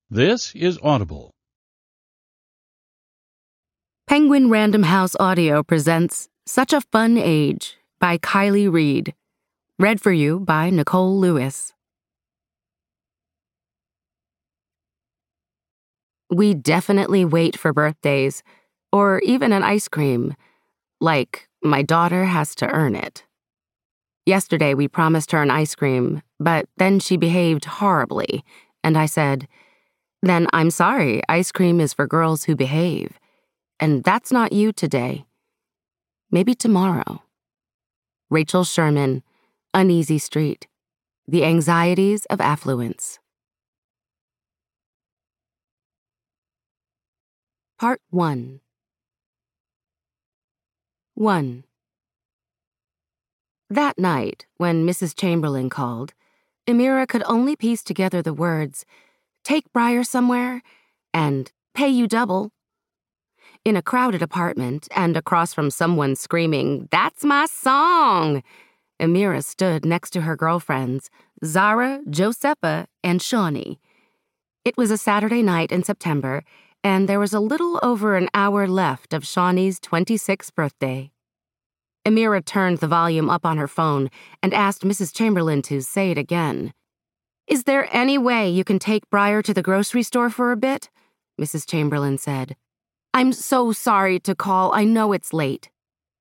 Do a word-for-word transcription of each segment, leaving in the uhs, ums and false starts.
This is Audible. Penguin Random House Audio presents Such a Fun Age by Kylie Reed. Read for you by Nicole Lewis. We definitely wait for birthdays, or even an ice cream. Like, my daughter has to earn it. Yesterday we promised her an ice cream, but then she behaved horribly, and I said, "Then I'm sorry, ice cream is for girls who behave. And that's not you today. Maybe tomorrow." Rachel Sherman, Uneasy Street, The Anxieties of Affluence. Part one. One. That night, when Missus Chamberlain called, Amira could only piece together the words, "Take Briar somewhere," and "Pay you double." In a crowded apartment and across from someone screaming, "That's my song!" Amira stood next to her girlfriends, Zara, Josepha, and Shawnee. It was a Saturday night in September, and there was a little over an hour left of Shawnee's twenty-sixth birthday. Amira turned the volume up on her phone and asked Missus Chamberlain to say it again. "Is there any way you can take Briar to the grocery store for a bit?" Missus Chamberlain said. "I'm so sorry to call. I know it's late."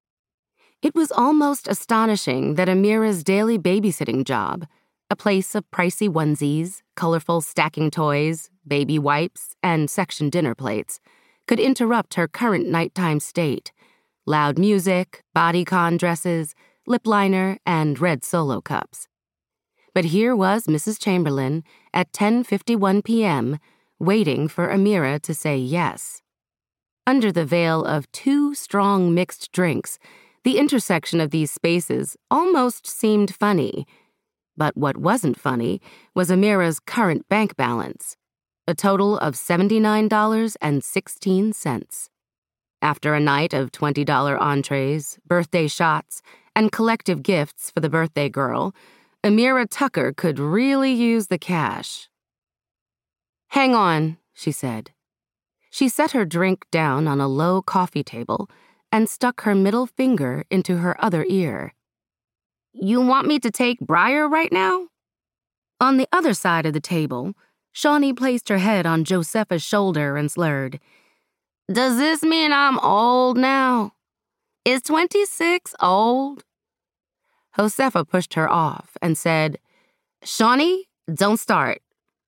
It was almost astonishing that Amira's daily babysitting job, a place of pricey onesies, colorful stacking toys, baby wipes, and section dinner plates, could interrupt her current nighttime state: loud music, bodycon dresses, lip liner, and red Solo cups. But here was Missus Chamberlain at ten fifty-one p.m., waiting for Amira to say yes. Under the veil of two strong mixed drinks, the intersection of these spaces almost seemed funny. But what wasn't funny was Amira's current bank balance, a total of seventy-nine dollars and sixteen cents. After a night of twenty dollars entrees, birthday shots, and collective gifts for the birthday girl, Amira Tucker could really use the cash. "Hang on," she said. She set her drink down on a low coffee table and stuck her middle finger into her other ear. "You want me to take Briar right now?" On the other side of the table, Shawnee placed her head on Josepha's shoulder and slurred, "Does this mean I'm old now? Is twenty-six old?" Josepha pushed her off and said, "Shawnee, don't start."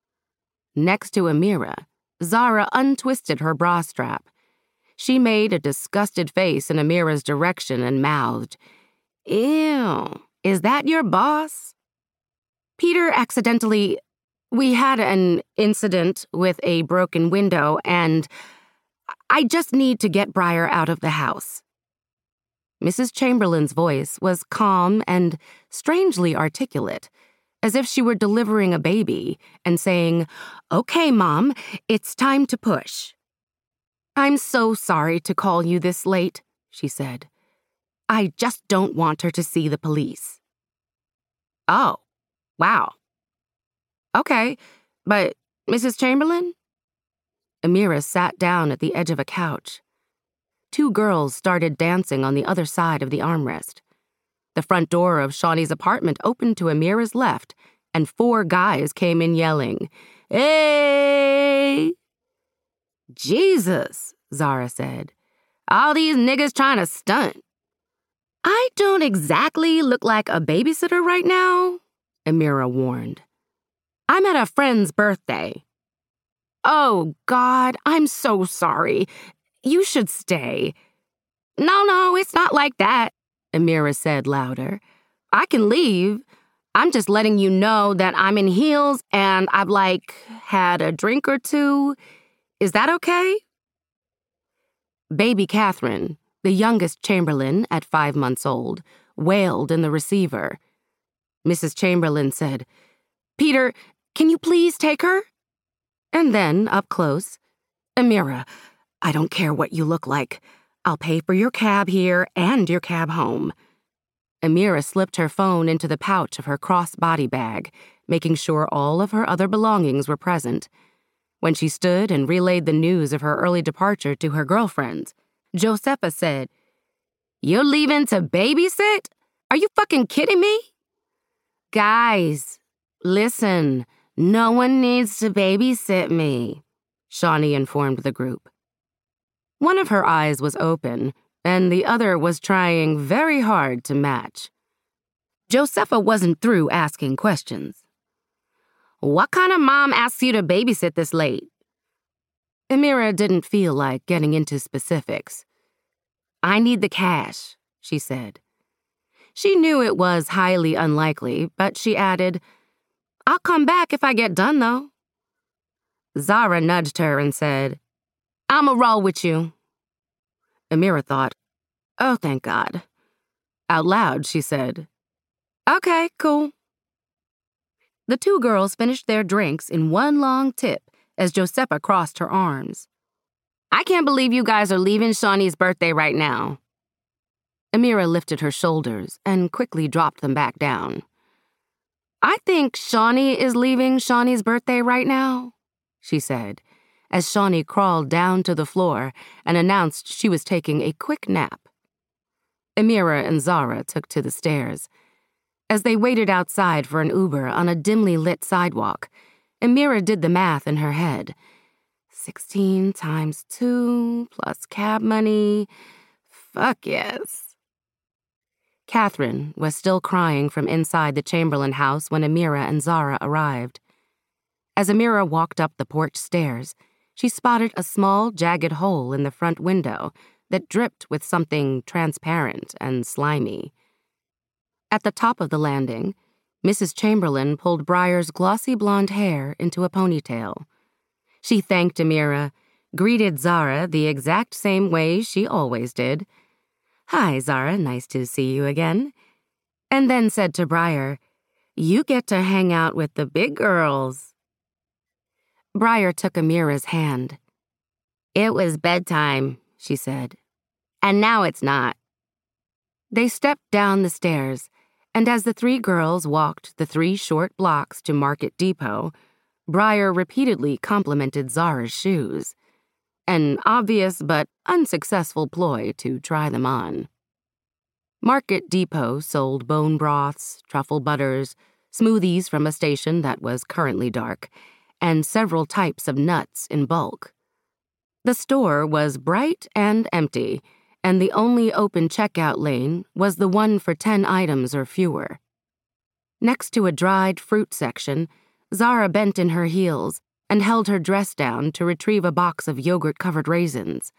Next to Amira, Zara untwisted her bra strap. She made a disgusted face in Amira's direction and mouthed, "Ew, is that your boss?" "Peter accidentally... We had an incident with a broken window, and I just need to get Briar out of the house." Missus Chamberlain's voice was calm and strangely articulate, as if she were delivering a baby and saying, "Okay, Mom, it's time to push." "I'm so sorry to call you this late," she said. "I just don't want her to see the police." "Oh, wow. Okay, but Missus Chamberlain?" Amira sat down at the edge of a couch. Two girls started dancing on the other side of the armrest. The front door of Shawnee's apartment opened to Amira's left, and four guys came in yelling, "Hey!" "Jesus," Zara said. "All these niggas trying to stunt." "I don't exactly look like a babysitter right now," Amira warned. "I'm at a friend's birthday." "Oh, God, I'm so sorry. You should stay." "No, no, it's not like that," Amira said louder. "I can leave. I'm just letting you know that I'm in heels and I've, like, had a drink or two. Is that okay?" Baby Catherine, the youngest Chamberlain at five months old, wailed in the receiver. Missus Chamberlain said, "Peter, can you please take her?" And then, up close, "Amira, I don't care what you look like. I'll pay for your cab here and your cab home." Amira slipped her phone into the pouch of her crossbody bag, making sure all of her other belongings were present. When she stood and relayed the news of her early departure to her girlfriends, Josefa said, "You're leaving to babysit? Are you fucking kidding me?" "Guys, listen, no one needs to babysit me," Shawnee informed the group. One of her eyes was open, and the other was trying very hard to match. Josefa wasn't through asking questions. "What kind of mom asks you to babysit this late?" Amira didn't feel like getting into specifics. "I need the cash," she said. She knew it was highly unlikely, but she added, "I'll come back if I get done, though." Zara nudged her and said, "I'ma roll with you." Amira thought, "Oh, thank God." Out loud, she said, "Okay, cool." The two girls finished their drinks in one long tip as Josefa crossed her arms. "I can't believe you guys are leaving Shawnee's birthday right now." Amira lifted her shoulders and quickly dropped them back down. "I think Shawnee is leaving Shawnee's birthday right now," she said, as Shawnee crawled down to the floor and announced she was taking a quick nap. Amira and Zara took to the stairs. As they waited outside for an Uber on a dimly lit sidewalk, Amira did the math in her head. Sixteen times two plus cab money. Fuck yes. Catherine was still crying from inside the Chamberlain house when Amira and Zara arrived. As Amira walked up the porch stairs, she spotted a small, jagged hole in the front window that dripped with something transparent and slimy. At the top of the landing, Missus Chamberlain pulled Briar's glossy blonde hair into a ponytail. She thanked Amira, greeted Zara the exact same way she always did. "Hi, Zara, nice to see you again." And then said to Briar, "You get to hang out with the big girls." Briar took Amira's hand. "It was bedtime," she said. "And now it's not." They stepped down the stairs, and as the three girls walked the three short blocks to Market Depot, Briar repeatedly complimented Zara's shoes, an obvious but unsuccessful ploy to try them on. Market Depot sold bone broths, truffle butters, smoothies from a station that was currently dark, and several types of nuts in bulk. The store was bright and empty, and the only open checkout lane was the one for ten items or fewer. Next to a dried fruit section, Zara bent in her heels and held her dress down to retrieve a box of yogurt-covered raisins.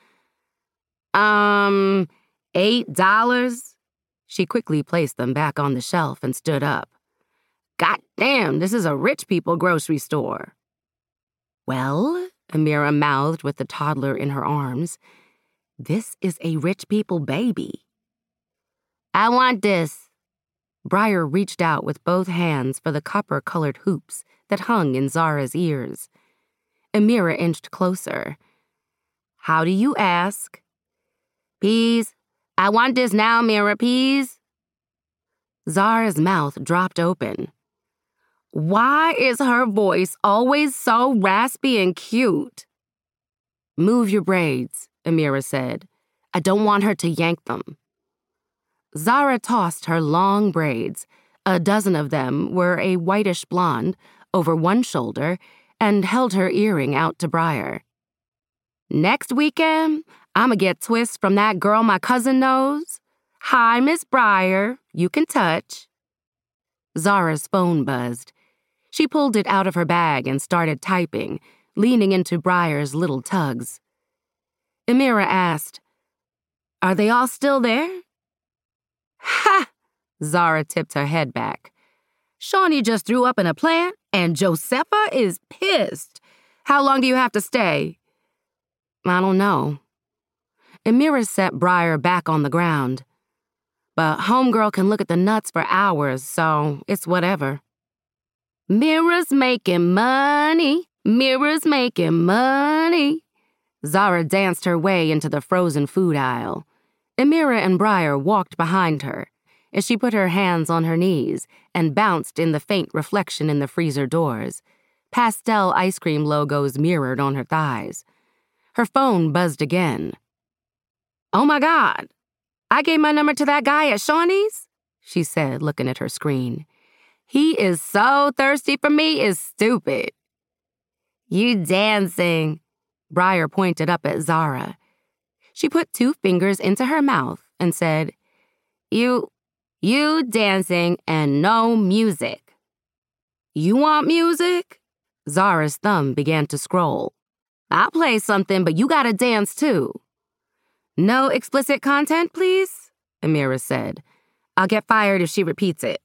Um, eight dollars? She quickly placed them back on the shelf and stood up. "God damn, this is a rich people grocery store." "Well," Amira mouthed with the toddler in her arms, "this is a rich people baby." "I want this." Briar reached out with both hands for the copper-colored hoops that hung in Zara's ears. Amira inched closer. "How do you ask?" "Please. I want this now, Amira, please." Zara's mouth dropped open. Why is her voice always so raspy and cute? "Move your braids," Amira said. "I don't want her to yank them." Zara tossed her long braids. A dozen of them were a whitish blonde over one shoulder and held her earring out to Briar. "Next weekend, I'ma get twists from that girl my cousin knows. Hi, Miss Briar. You can touch." Zara's phone buzzed. She pulled it out of her bag and started typing, leaning into Briar's little tugs. Amira asked, "Are they all still there?" "Ha!" Zara tipped her head back. "Shawnee just threw up in a plant, and Josefa is pissed. How long do you have to stay?" "I don't know." Amira set Briar back on the ground. "But homegirl can look at the nuts for hours, so it's whatever." "Mira's making money. Mira's making money." Zara danced her way into the frozen food aisle. Amira and Briar walked behind her as she put her hands on her knees and bounced in the faint reflection in the freezer doors, pastel ice cream logos mirrored on her thighs. Her phone buzzed again. "Oh my God, I gave my number to that guy at Shawnee's," she said, looking at her screen. "He is so thirsty for me, it's stupid." "You dancing," Briar pointed up at Zara. She put two fingers into her mouth and said, You, you dancing and no music." "You want music?" Zara's thumb began to scroll. "I'll play something, but you gotta dance too." "No explicit content, please," Amira said. "I'll get fired if she repeats it."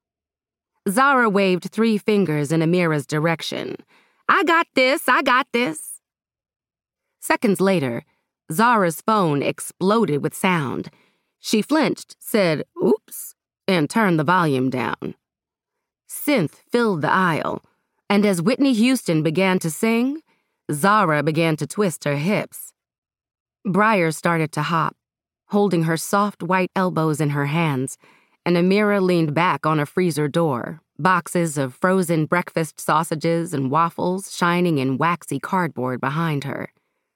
Zara waved three fingers in Amira's direction. "I got this, I got this." Seconds later, Zara's phone exploded with sound. She flinched, said, "Oops," and turned the volume down. Synth filled the aisle, and as Whitney Houston began to sing, Zara began to twist her hips. Briar started to hop, holding her soft white elbows in her hands, and Amira leaned back on a freezer door, boxes of frozen breakfast sausages and waffles shining in waxy cardboard behind her.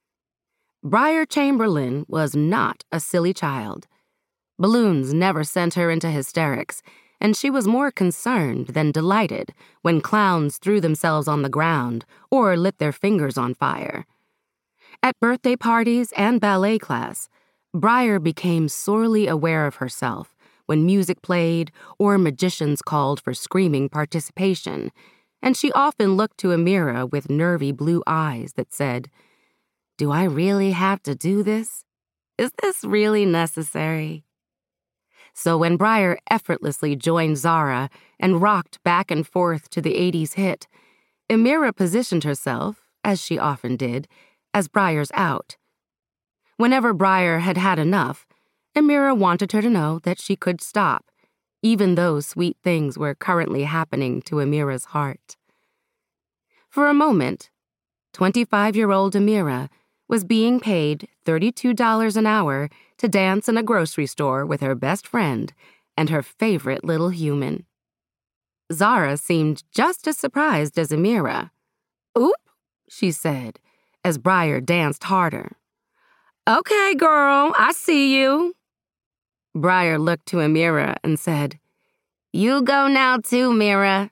Briar Chamberlain was not a silly child. Balloons never sent her into hysterics, and she was more concerned than delighted when clowns threw themselves on the ground or lit their fingers on fire. At birthday parties and ballet class, Briar became sorely aware of herself when music played or magicians called for screaming participation, and she often looked to Amira with nervy blue eyes that said, "Do I really have to do this? Is this really necessary?" So when Briar effortlessly joined Zara and rocked back and forth to the eighties hit, Amira positioned herself, as she often did, as Briar's out. Whenever Briar had had enough, Amira wanted her to know that she could stop, even though sweet things were currently happening to Amira's heart. For a moment, twenty-five-year-old Amira was being paid thirty-two dollars an hour to dance in a grocery store with her best friend and her favorite little human. Zara seemed just as surprised as Amira. "Oop," she said, as Briar danced harder. "Okay, girl, I see you." Briar looked to Amira and said, "You go now too, Mira."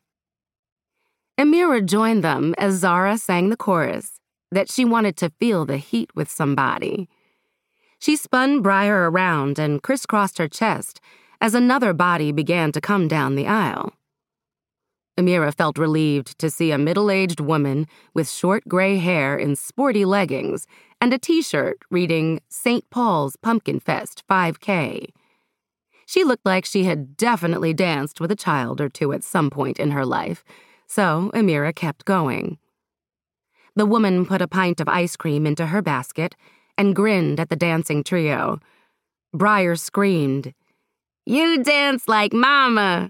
Amira joined them as Zara sang the chorus, that she wanted to feel the heat with somebody. She spun Briar around and crisscrossed her chest as another body began to come down the aisle. Amira felt relieved to see a middle-aged woman with short gray hair in sporty leggings and a t-shirt reading Saint Paul's Pumpkin Fest five K. She looked like she had definitely danced with a child or two at some point in her life, so Amira kept going. The woman put a pint of ice cream into her basket and grinned at the dancing trio. Briar screamed, "You dance like Mama!"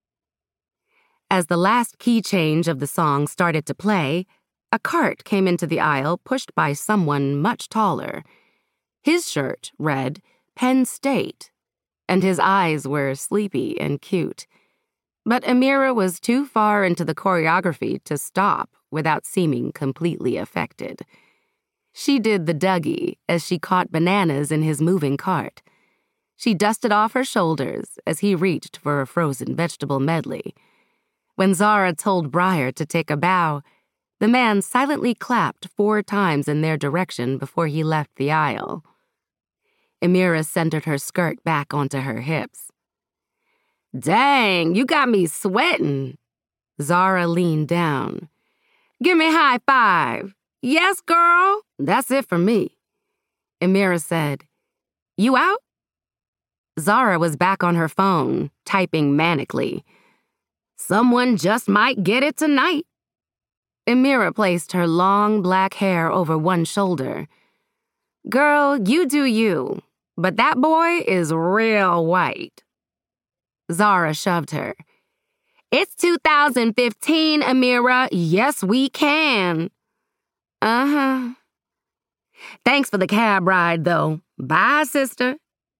As the last key change of the song started to play, a cart came into the aisle pushed by someone much taller. His shirt read Penn State, and his eyes were sleepy and cute. But Amira was too far into the choreography to stop without seeming completely affected. She did the Dougie as she caught bananas in his moving cart. She dusted off her shoulders as he reached for a frozen vegetable medley. When Zara told Briar to take a bow, the man silently clapped four times in their direction before he left the aisle. Amira centered her skirt back onto her hips. "Dang, you got me sweating." Zara leaned down. "Give me a high five." "Yes, girl, that's it for me." Amira said, "You out?" Zara was back on her phone, typing manically. "Someone just might get it tonight." Amira placed her long black hair over one shoulder. "Girl, you do you, but that boy is real white." Zara shoved her. "It's two thousand fifteen, Amira. Yes, we can." "Uh-huh. Thanks for the cab ride, though. Bye, sister."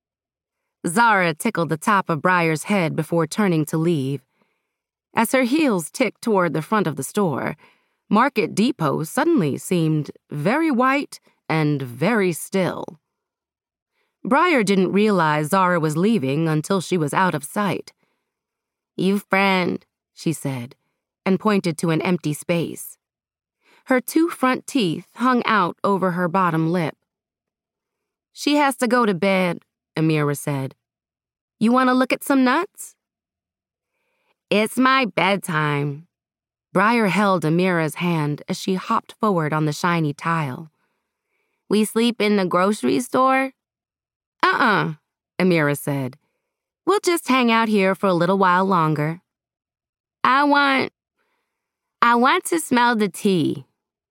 Zara tickled the top of Briar's head before turning to leave. As her heels ticked toward the front of the store, Market Depot suddenly seemed very white and very still. Briar didn't realize Zara was leaving until she was out of sight. "You friend," she said, and pointed to an empty space. Her two front teeth hung out over her bottom lip. "She has to go to bed," Amira said. "You want to look at some nuts?" "It's my bedtime." Briar held Amira's hand as she hopped forward on the shiny tile. "We sleep in the grocery store?" "Uh-uh," Amira said. "We'll just hang out here for a little while longer." I want... I want to smell the tea."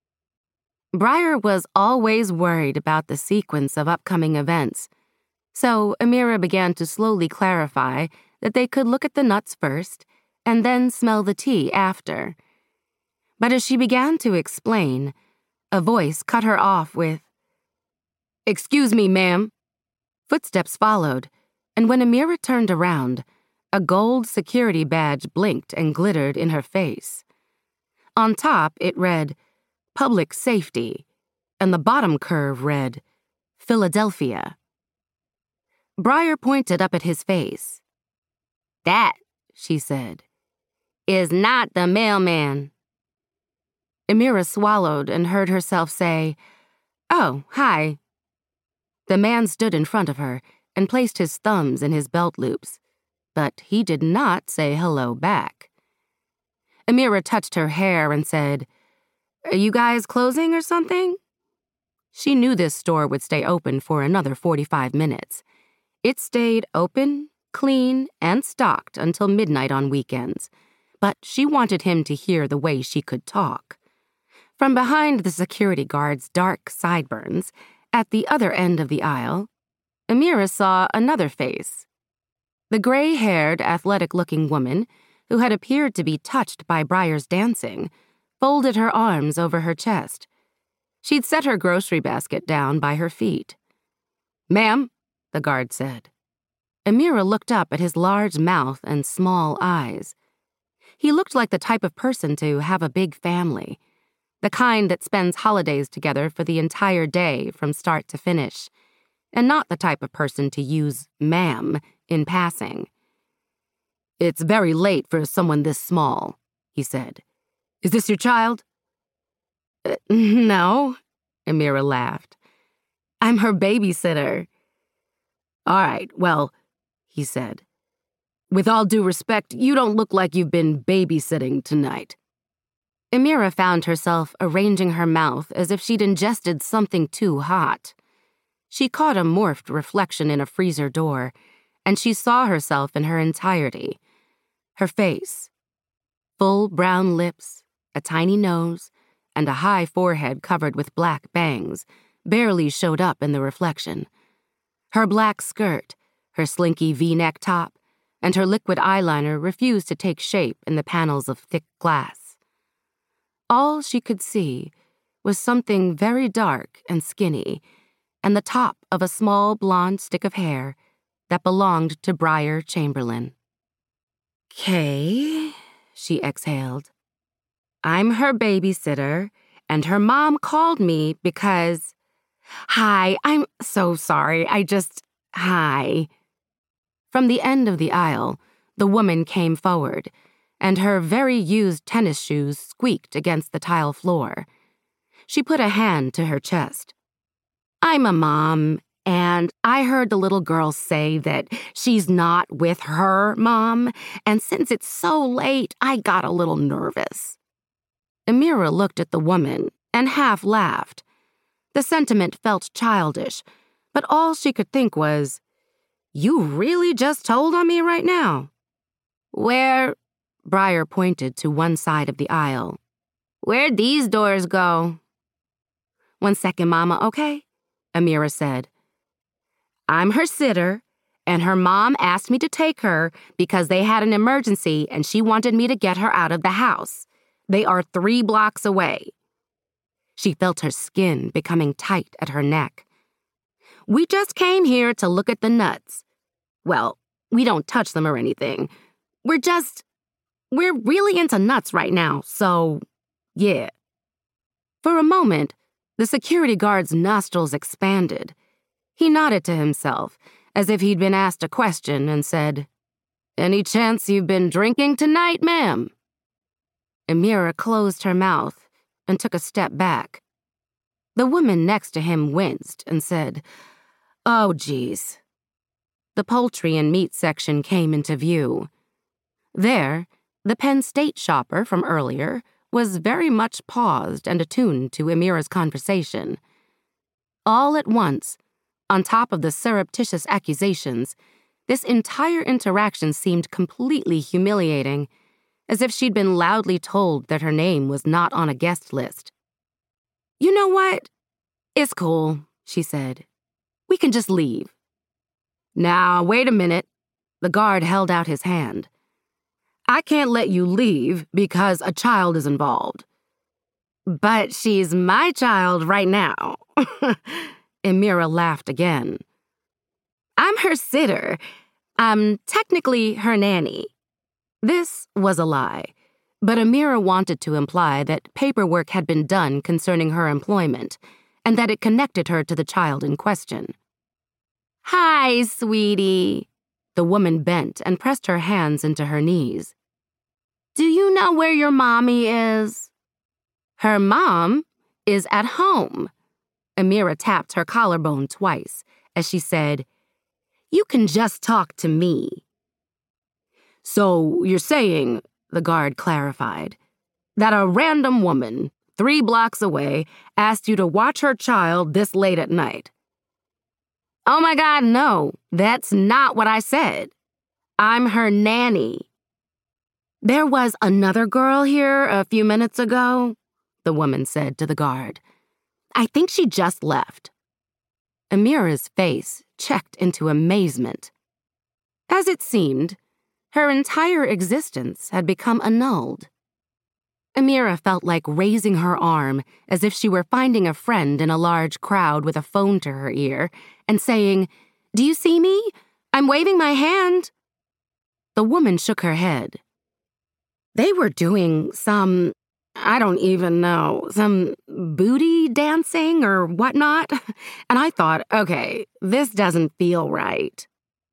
Briar was always worried about the sequence of upcoming events, so Amira began to slowly clarify that they could look at the nuts first and then smell the tea after. But as she began to explain, a voice cut her off with, "Excuse me, ma'am." Footsteps followed, and when Amira turned around, a gold security badge blinked and glittered in her face. On top, it read, "Public Safety," and the bottom curve read, "Philadelphia." Briar pointed up at his face. "That," she said, "is not the mailman." Amira swallowed and heard herself say, "Oh, hi." The man stood in front of her and placed his thumbs in his belt loops, but he did not say hello back. Amira touched her hair and said, "Are you guys closing or something?" She knew this store would stay open for another forty-five minutes. It stayed open, clean, and stocked until midnight on weekends, but she wanted him to hear the way she could talk. From behind the security guard's dark sideburns, at the other end of the aisle, Amira saw another face. The gray-haired, athletic-looking woman, who had appeared to be touched by Briar's dancing, folded her arms over her chest. She'd set her grocery basket down by her feet. "Ma'am," the guard said. Amira looked up at his large mouth and small eyes. He looked like the type of person to have a big family, the kind that spends holidays together for the entire day from start to finish, and not the type of person to use ma'am in passing. "It's very late for someone this small," he said. "Is this your child?" Uh, no, Amira laughed. "I'm her babysitter." "All right, well," he said, "with all due respect, you don't look like you've been babysitting tonight." Amira found herself arranging her mouth as if she'd ingested something too hot. She caught a morphed reflection in a freezer door, and she saw herself in her entirety. Her face, full brown lips, a tiny nose, and a high forehead covered with black bangs, barely showed up in the reflection. Her black skirt, her slinky V-neck top, and her liquid eyeliner refused to take shape in the panels of thick glass. All she could see was something very dark and skinny, and the top of a small blonde stick of hair that belonged to Briar Chamberlain. "Okay," she exhaled. "I'm her babysitter, and her mom called me because... Hi, I'm so sorry, I just... Hi." From the end of the aisle, the woman came forward, and her very used tennis shoes squeaked against the tile floor. She put a hand to her chest. "I'm a mom, and I heard the little girl say that she's not with her mom, and since it's so late, I got a little nervous." Amira looked at the woman and half laughed. The sentiment felt childish, but all she could think was, "You really just told on me right now." "Where," Briar pointed to one side of the aisle, "where'd these doors go?" "One second, Mama, okay?" Amira said. "I'm her sitter, and her mom asked me to take her because they had an emergency and she wanted me to get her out of the house. They are three blocks away." She felt her skin becoming tight at her neck. "We just came here to look at the nuts. Well, we don't touch them or anything. We're just... We're really into nuts right now, so... yeah." For a moment, the security guard's nostrils expanded. He nodded to himself, as if he'd been asked a question, and said, "Any chance you've been drinking tonight, ma'am?" Amira closed her mouth and took a step back. The woman next to him winced and said, "Oh, geez." The poultry and meat section came into view. There, the Penn State shopper from earlier was very much paused and attuned to Amira's conversation. All at once, on top of the surreptitious accusations, this entire interaction seemed completely humiliating, as if she'd been loudly told that her name was not on a guest list. "You know what? It's cool," she said. "We can just leave." "Now, wait a minute." The guard held out his hand. "I can't let you leave because a child is involved." "But she's my child right now." Amira laughed again. "I'm her sitter. I'm technically her nanny." This was a lie, but Amira wanted to imply that paperwork had been done concerning her employment, and that it connected her to the child in question. "Hi, sweetie." The woman bent and pressed her hands into her knees. "Do you know where your mommy is?" "Her mom is at home." Amira tapped her collarbone twice as she said, "You can just talk to me." "So you're saying," the guard clarified, "that a random woman, three blocks away, asked you to watch her child this late at night?" "Oh my God, no, that's not what I said. I'm her nanny." "There was another girl here a few minutes ago," the woman said to the guard. "I think she just left." Amira's face checked into amazement. As it seemed, her entire existence had become annulled. Amira felt like raising her arm as if she were finding a friend in a large crowd with a phone to her ear and saying, "Do you see me? I'm waving my hand." The woman shook her head. They were doing some, I don't even know, some booty dancing or whatnot, and I thought, okay, this doesn't feel right.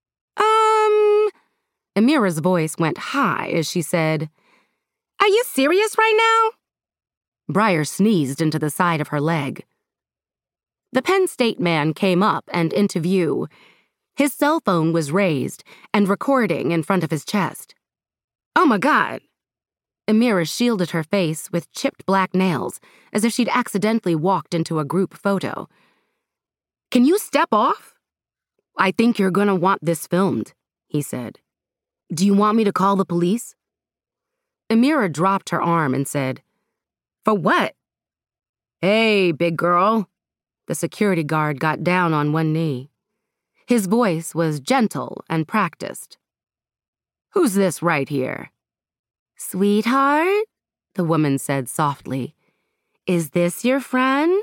Um, Amira's voice went high as she said, "Are you serious right now?" Briar sneezed into the side of her leg. The Penn State man came up and into view. His cell phone was raised and recording in front of his chest. "Oh my God." Amira shielded her face with chipped black nails, as if she'd accidentally walked into a group photo. "Can you step off?" "I think you're gonna want this filmed," he said. "Do you want me to call the police?" Amira dropped her arm and said, "For what?" "Hey, big girl." The security guard got down on one knee. His voice was gentle and practiced. "Who's this right here?" "Sweetheart," the woman said softly, "is this your friend?"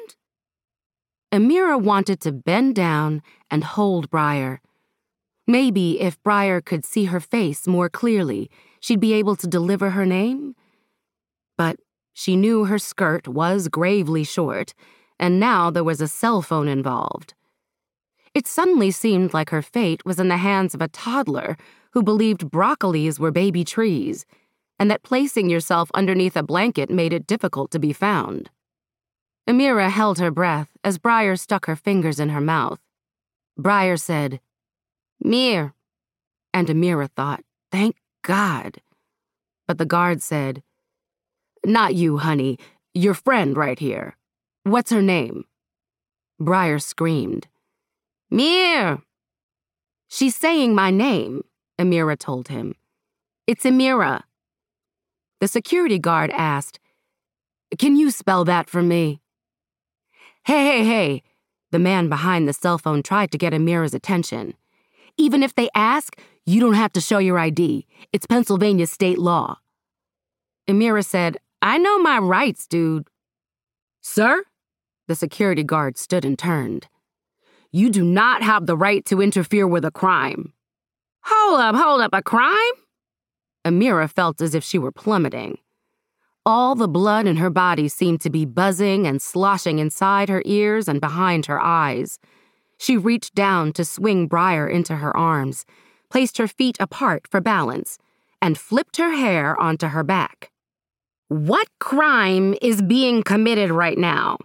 Amira wanted to bend down and hold Briar. Maybe if Briar could see her face more clearly, she'd be able to deliver her name. But she knew her skirt was gravely short, and now there was a cell phone involved. It suddenly seemed like her fate was in the hands of a toddler who believed broccolis were baby trees, and that placing yourself underneath a blanket made it difficult to be found. Amira held her breath as Briar stuck her fingers in her mouth. Briar said, "Mir," and Amira thought, "Thank God." But the guard said, "Not you, honey. Your friend right here. What's her name?" Briar screamed, "Mir!" "She's saying my name," Amira told him. "It's Amira." The security guard asked, "Can you spell that for me?" "Hey, hey, hey," the man behind the cell phone tried to get Amira's attention. "Even if they ask, you don't have to show your I D. It's Pennsylvania state law." Amira said, "I know my rights, dude." "Sir?" The security guard stood and turned. "You do not have the right to interfere with a crime." "Hold up, hold up, a crime?" Amira felt as if she were plummeting. All the blood in her body seemed to be buzzing and sloshing inside her ears and behind her eyes. She reached down to swing Briar into her arms, placed her feet apart for balance, and flipped her hair onto her back. What crime is being committed right now?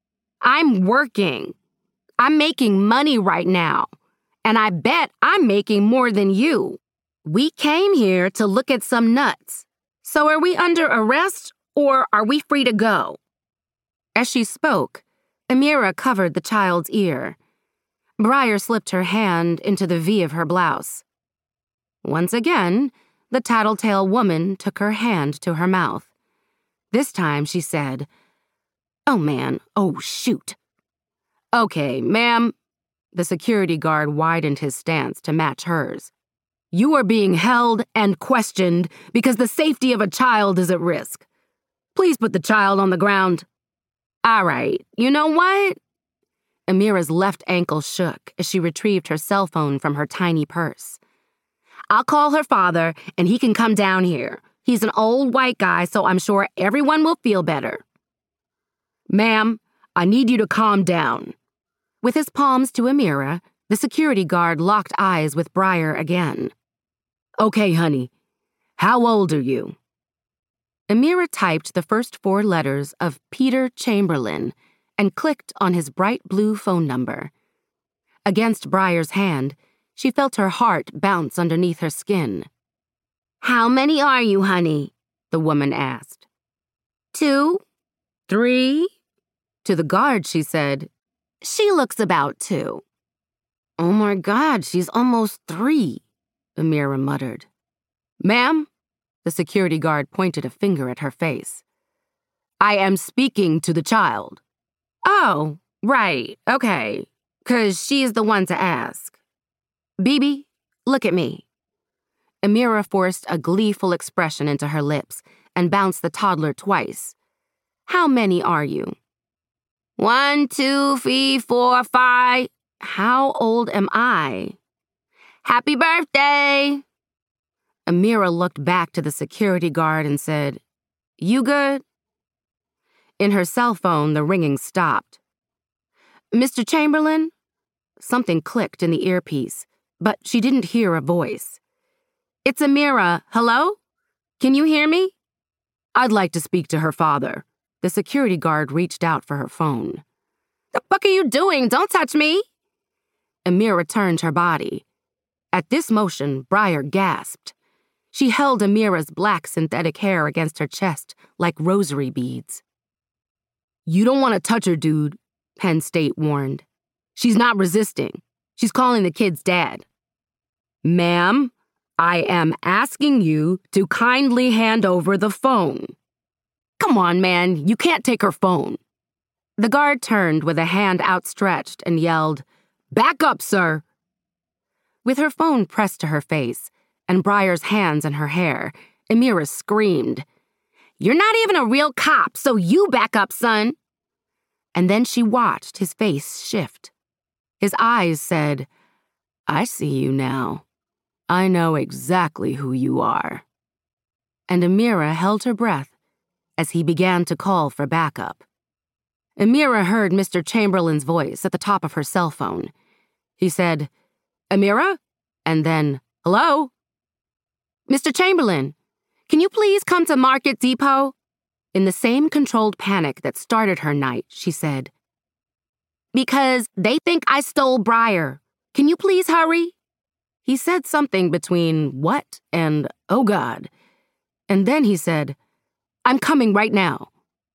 I'm working. I'm making money right now, and I bet I'm making more than you. We came here to look at some nuts. So are we under arrest, or are we free to go? As she spoke, Amira covered the child's ear. Briar slipped her hand into the V of her blouse. Once again, the tattletale woman took her hand to her mouth. This time she said, "Oh, man, oh, shoot." "Okay, ma'am." The security guard widened his stance to match hers. "You are being held and questioned because the safety of a child is at risk. Please put the child on the ground." "All right, you know what?" Amira's left ankle shook as she retrieved her cell phone from her tiny purse. "I'll call her father, and he can come down here. He's an old white guy, so I'm sure everyone will feel better." "Ma'am, I need you to calm down." With his palms to Amira, the security guard locked eyes with Briar again. "Okay, honey. How old are you?" Amira typed the first four letters of Peter Chamberlain and clicked on his bright blue phone number. Against Briar's hand, she felt her heart bounce underneath her skin. "How many are you, honey?" the woman asked. "Two? Three?" To the guard, she said, "She looks about two." "Oh my God, she's almost three," Amira muttered. "Ma'am," the security guard pointed a finger at her face. "I am speaking to the child." "Oh, right, okay, 'cause she's the one to ask. Bibi, look at me." Amira forced a gleeful expression into her lips and bounced the toddler twice. "How many are you?" "One, two, three, four, five. How old am I?" "Happy birthday!" Amira looked back to the security guard and said, "You good?" In her cell phone, the ringing stopped. "Mister Chamberlain?" Something clicked in the earpiece, but she didn't hear a voice. "It's Amira. Hello? Can you hear me?" "I'd like to speak to her father." The security guard reached out for her phone. "The fuck are you doing? Don't touch me!" Amira turned her body. At this motion, Briar gasped. She held Amira's black synthetic hair against her chest like rosary beads. "You don't want to touch her, dude," Penn State warned. "She's not resisting. She's calling the kid's dad." "Ma'am, I am asking you to kindly hand over the phone." "Come on, man, you can't take her phone." The guard turned with a hand outstretched and yelled, "Back up, sir." With her phone pressed to her face and Briar's hands in her hair, Amira screamed, "You're not even a real cop, so you back up, son." And then she watched his face shift. His eyes said, "I see you now. I know exactly who you are." And Amira held her breath as he began to call for backup. Amira heard Mister Chamberlain's voice at the top of her cell phone. He said, "Amira?" And then, "Hello?" "Mister Chamberlain, can you please come to Market Depot?" In the same controlled panic that started her night, she said, "Because they think I stole Briar. Can you please hurry?" He said something between what and oh God. And then he said, "I'm coming right now."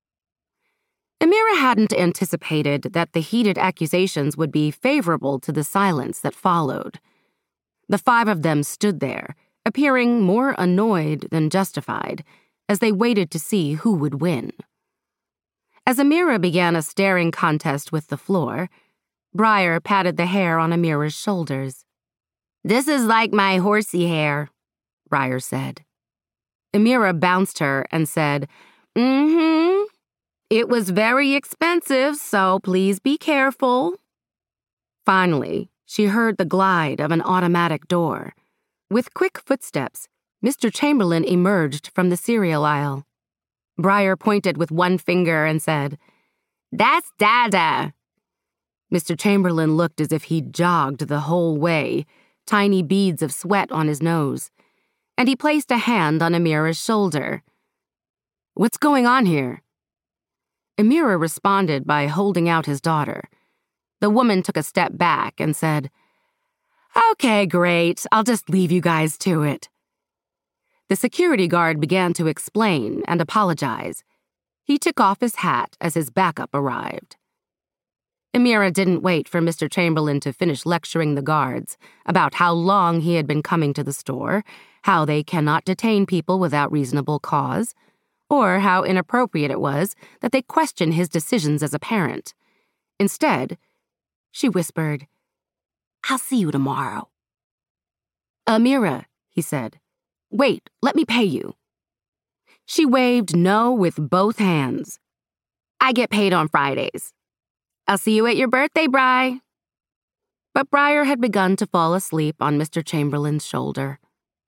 Amira hadn't anticipated that the heated accusations would be favorable to the silence that followed. The five of them stood there, appearing more annoyed than justified, as they waited to see who would win. As Amira began a staring contest with the floor, Briar patted the hair on Amira's shoulders. "This is like my horsey hair," Briar said. Amira bounced her and said, "Mm-hmm. It was very expensive, so please be careful." Finally, she heard the glide of an automatic door. With quick footsteps, Mister Chamberlain emerged from the cereal aisle. Breyer pointed with one finger and said, "That's Dada." Mister Chamberlain looked as if he'd jogged the whole way, tiny beads of sweat on his nose, and he placed a hand on Amira's shoulder. "What's going on here?" Amira responded by holding out his daughter. The woman took a step back and said, "Okay, great. I'll just leave you guys to it." The security guard began to explain and apologize. He took off his hat as his backup arrived. Amira didn't wait for Mister Chamberlain to finish lecturing the guards about how long he had been coming to the store, how they cannot detain people without reasonable cause, or how inappropriate it was that they question his decisions as a parent. Instead, she whispered, "I'll see you tomorrow." "Amira," he said, "wait, let me pay you." She waved no with both hands. "I get paid on Fridays. I'll see you at your birthday, Bri." But Breyer had begun to fall asleep on Mister Chamberlain's shoulder.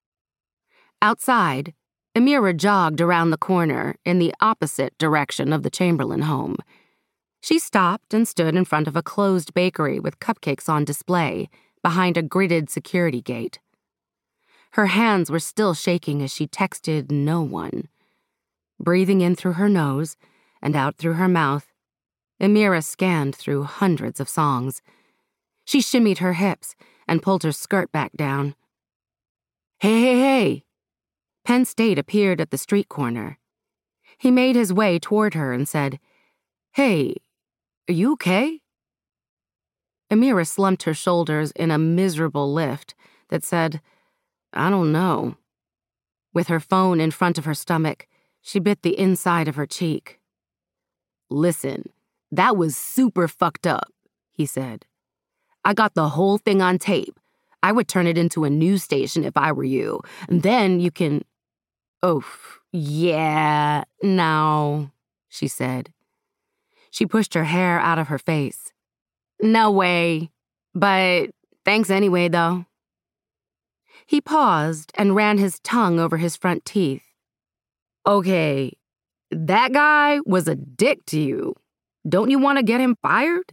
Outside, Amira jogged around the corner in the opposite direction of the Chamberlain home. She stopped and stood in front of a closed bakery with cupcakes on display behind a gridded security gate. Her hands were still shaking as she texted no one. Breathing in through her nose and out through her mouth, Amira scanned through hundreds of songs. She shimmied her hips and pulled her skirt back down. "Hey, hey, hey!" Penn State appeared at the street corner. He made his way toward her and said, "Hey, are you okay?" Amira slumped her shoulders in a miserable lift that said, "I don't know." With her phone in front of her stomach, she bit the inside of her cheek. "Listen, that was super fucked up," he said. "I got the whole thing on tape. I would turn it into a news station if I were you. And then you can..." "Oh, yeah, no," she said. She pushed her hair out of her face. "No way. But thanks anyway, though." He paused and ran his tongue over his front teeth. "Okay, that guy was a dick to you. Don't you want to get him fired?"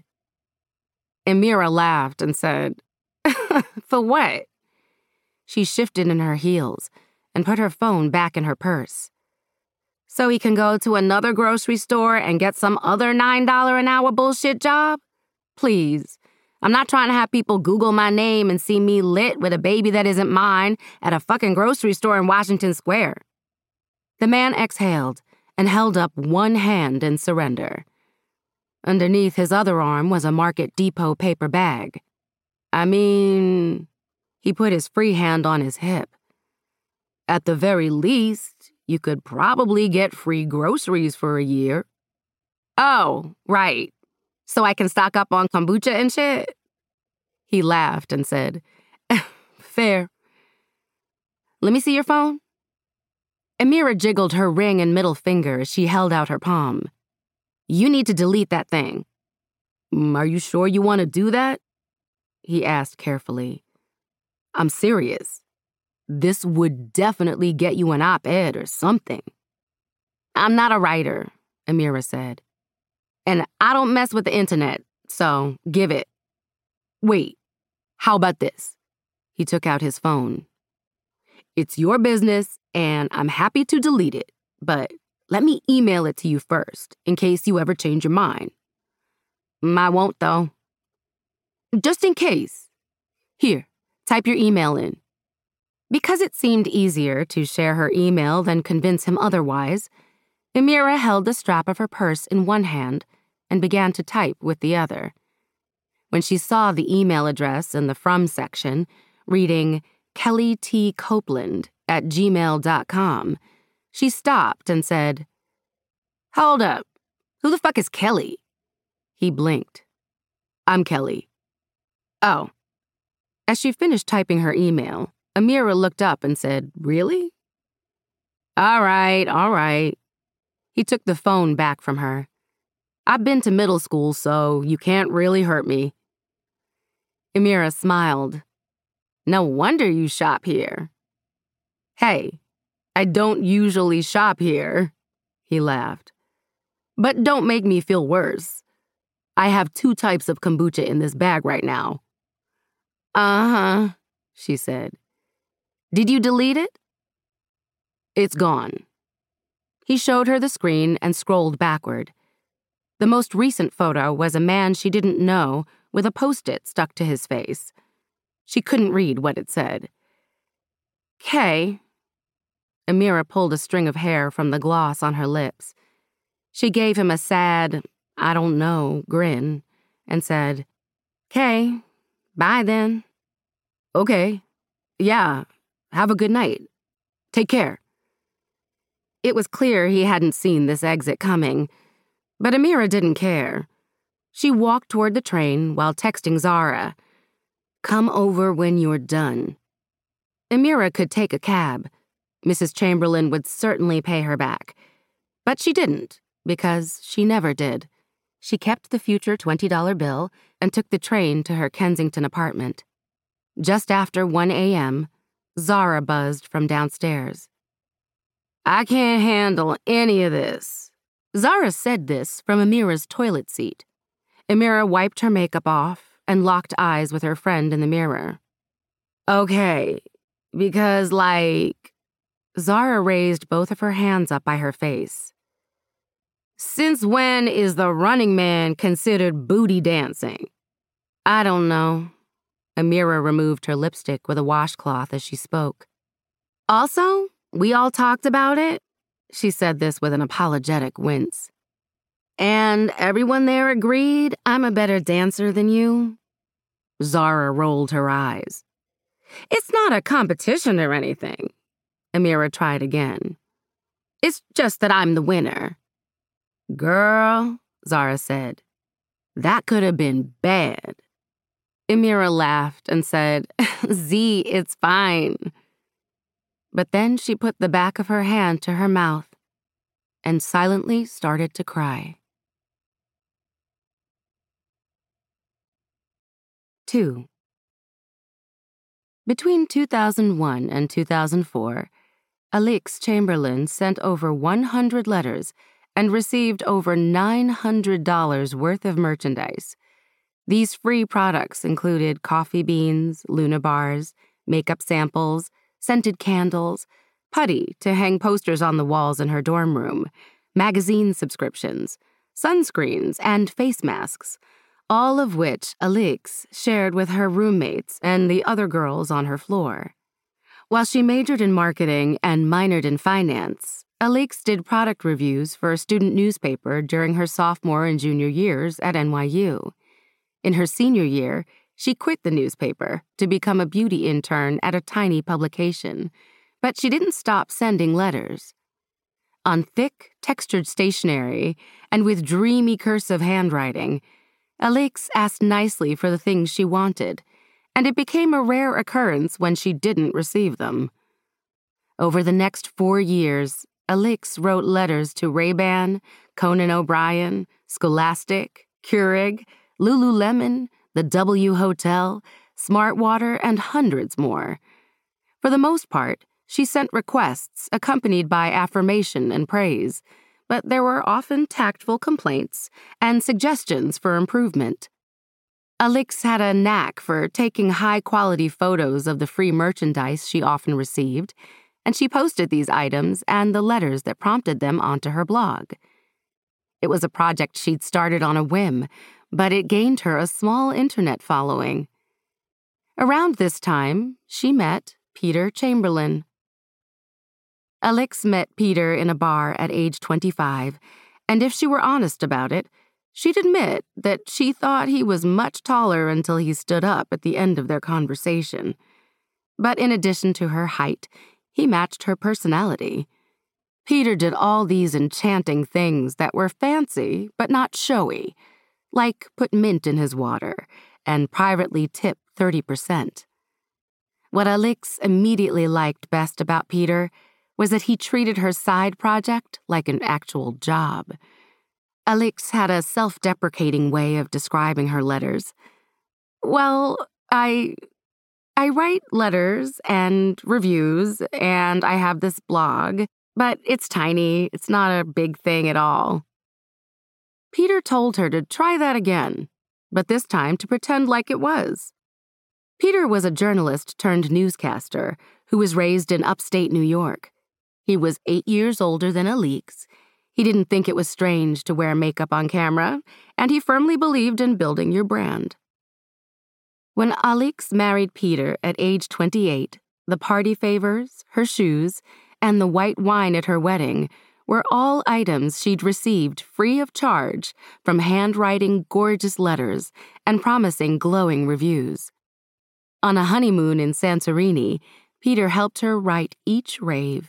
Amira laughed and said, "For what?" She shifted in her heels and put her phone back in her purse. "So he can go to another grocery store and get some other nine dollars an hour bullshit job? Please, I'm not trying to have people Google my name and see me lit with a baby that isn't mine at a fucking grocery store in Washington Square." The man exhaled and held up one hand in surrender. Underneath his other arm was a Market Depot paper bag. "I mean," he put his free hand on his hip, "at the very least, you could probably get free groceries for a year." "Oh, right. So I can stock up on kombucha and shit?" He laughed and said, "Fair. Let me see your phone." Amira jiggled her ring and middle finger as she held out her palm. "You need to delete that thing." "Are you sure you want to do that?" he asked carefully. "I'm serious. This would definitely get you an op-ed or something." "I'm not a writer," Amira said. "And I don't mess with the internet, so give it." "Wait, how about this?" He took out his phone. "It's your business, and I'm happy to delete it, but let me email it to you first, in case you ever change your mind." "I won't, though." "Just in case. Here, type your email in." Because it seemed easier to share her email than convince him otherwise, Amira held the strap of her purse in one hand and began to type with the other. When she saw the email address in the From section, reading Kelly T. Copeland at gmail dot com, she stopped and said, "Hold up. Who the fuck is Kelly?" He blinked. "I'm Kelly." "Oh." As she finished typing her email, Amira looked up and said, "Really?" "All right, all right." He took the phone back from her. "I've been to middle school, so you can't really hurt me." Amira smiled. "No wonder you shop here." "Hey, I don't usually shop here," he laughed. But don't make me feel worse. I have two types of kombucha in this bag right now. Uh-huh, she said. Did you delete it? It's gone. He showed her the screen and scrolled backward. The most recent photo was a man she didn't know with a Post-it stuck to his face. She couldn't read what it said. Kay. Amira pulled a string of hair from the gloss on her lips. She gave him a sad, I don't know, grin and said, Kay, bye then. Okay. Yeah, have a good night. Take care. It was clear he hadn't seen this exit coming, but Amira didn't care. She walked toward the train while texting Zara, Come over when you're done. Amira could take a cab. Missus Chamberlain would certainly pay her back. But she didn't, because she never did. She kept the future twenty dollar bill and took the train to her Kensington apartment. Just after one a.m., Zara buzzed from downstairs. I can't handle any of this. Zara said this from Amira's toilet seat. Amira wiped her makeup off and locked eyes with her friend in the mirror. Okay, because, like... Zara raised both of her hands up by her face. Since when is the Running Man considered booty dancing? I don't know. Amira removed her lipstick with a washcloth as she spoke. Also, we all talked about it. She said this with an apologetic wince. And everyone there agreed I'm a better dancer than you. Zara rolled her eyes. It's not a competition or anything. Amira tried again. It's just that I'm the winner. Girl, Zara said, that could have been bad. Amira laughed and said, Z, it's fine. But then she put the back of her hand to her mouth and silently started to cry. Two. Between two thousand one and two thousand four, Alix Chamberlain sent over one hundred letters and received over nine hundred dollars worth of merchandise. These free products included coffee beans, Luna bars, makeup samples, scented candles, putty to hang posters on the walls in her dorm room, magazine subscriptions, sunscreens, and face masks, all of which Alix shared with her roommates and the other girls on her floor. While she majored in marketing and minored in finance, Alix did product reviews for a student newspaper during her sophomore and junior years at N Y U. In her senior year, she quit the newspaper to become a beauty intern at a tiny publication, but she didn't stop sending letters. On thick, textured stationery and with dreamy cursive handwriting, Alix asked nicely for the things she wanted, and it became a rare occurrence when she didn't receive them. Over the next four years, Alix wrote letters to Ray-Ban, Conan O'Brien, Scholastic, Keurig, Lululemon, the W Hotel, Smartwater, and hundreds more. For the most part, she sent requests accompanied by affirmation and praise, but there were often tactful complaints and suggestions for improvement. Alix had a knack for taking high-quality photos of the free merchandise she often received, and she posted these items and the letters that prompted them onto her blog. It was a project she'd started on a whim, but it gained her a small internet following. Around this time, she met Peter Chamberlain. Alix met Peter in a bar at age twenty-five, and if she were honest about it, she'd admit that she thought he was much taller until he stood up at the end of their conversation. But in addition to her height, he matched her personality. Peter did all these enchanting things that were fancy but not showy, like put mint in his water and privately tip thirty percent. What Alix immediately liked best about Peter was that he treated her side project like an actual job. Alix had a self-deprecating way of describing her letters. Well, I... I write letters and reviews, and I have this blog, But it's tiny. It's not a big thing at all. Peter told her to try that again, but this time to pretend like it was. Peter was a journalist turned newscaster who was raised in upstate New York. He was eight years older than Alix. He didn't think it was strange to wear makeup on camera, and he firmly believed in building your brand. When Alix married Peter at age twenty-eight, the party favors, her shoes, and the white wine at her wedding were all items she'd received free of charge from handwriting gorgeous letters and promising glowing reviews. On a honeymoon in Santorini, Peter helped her write each rave.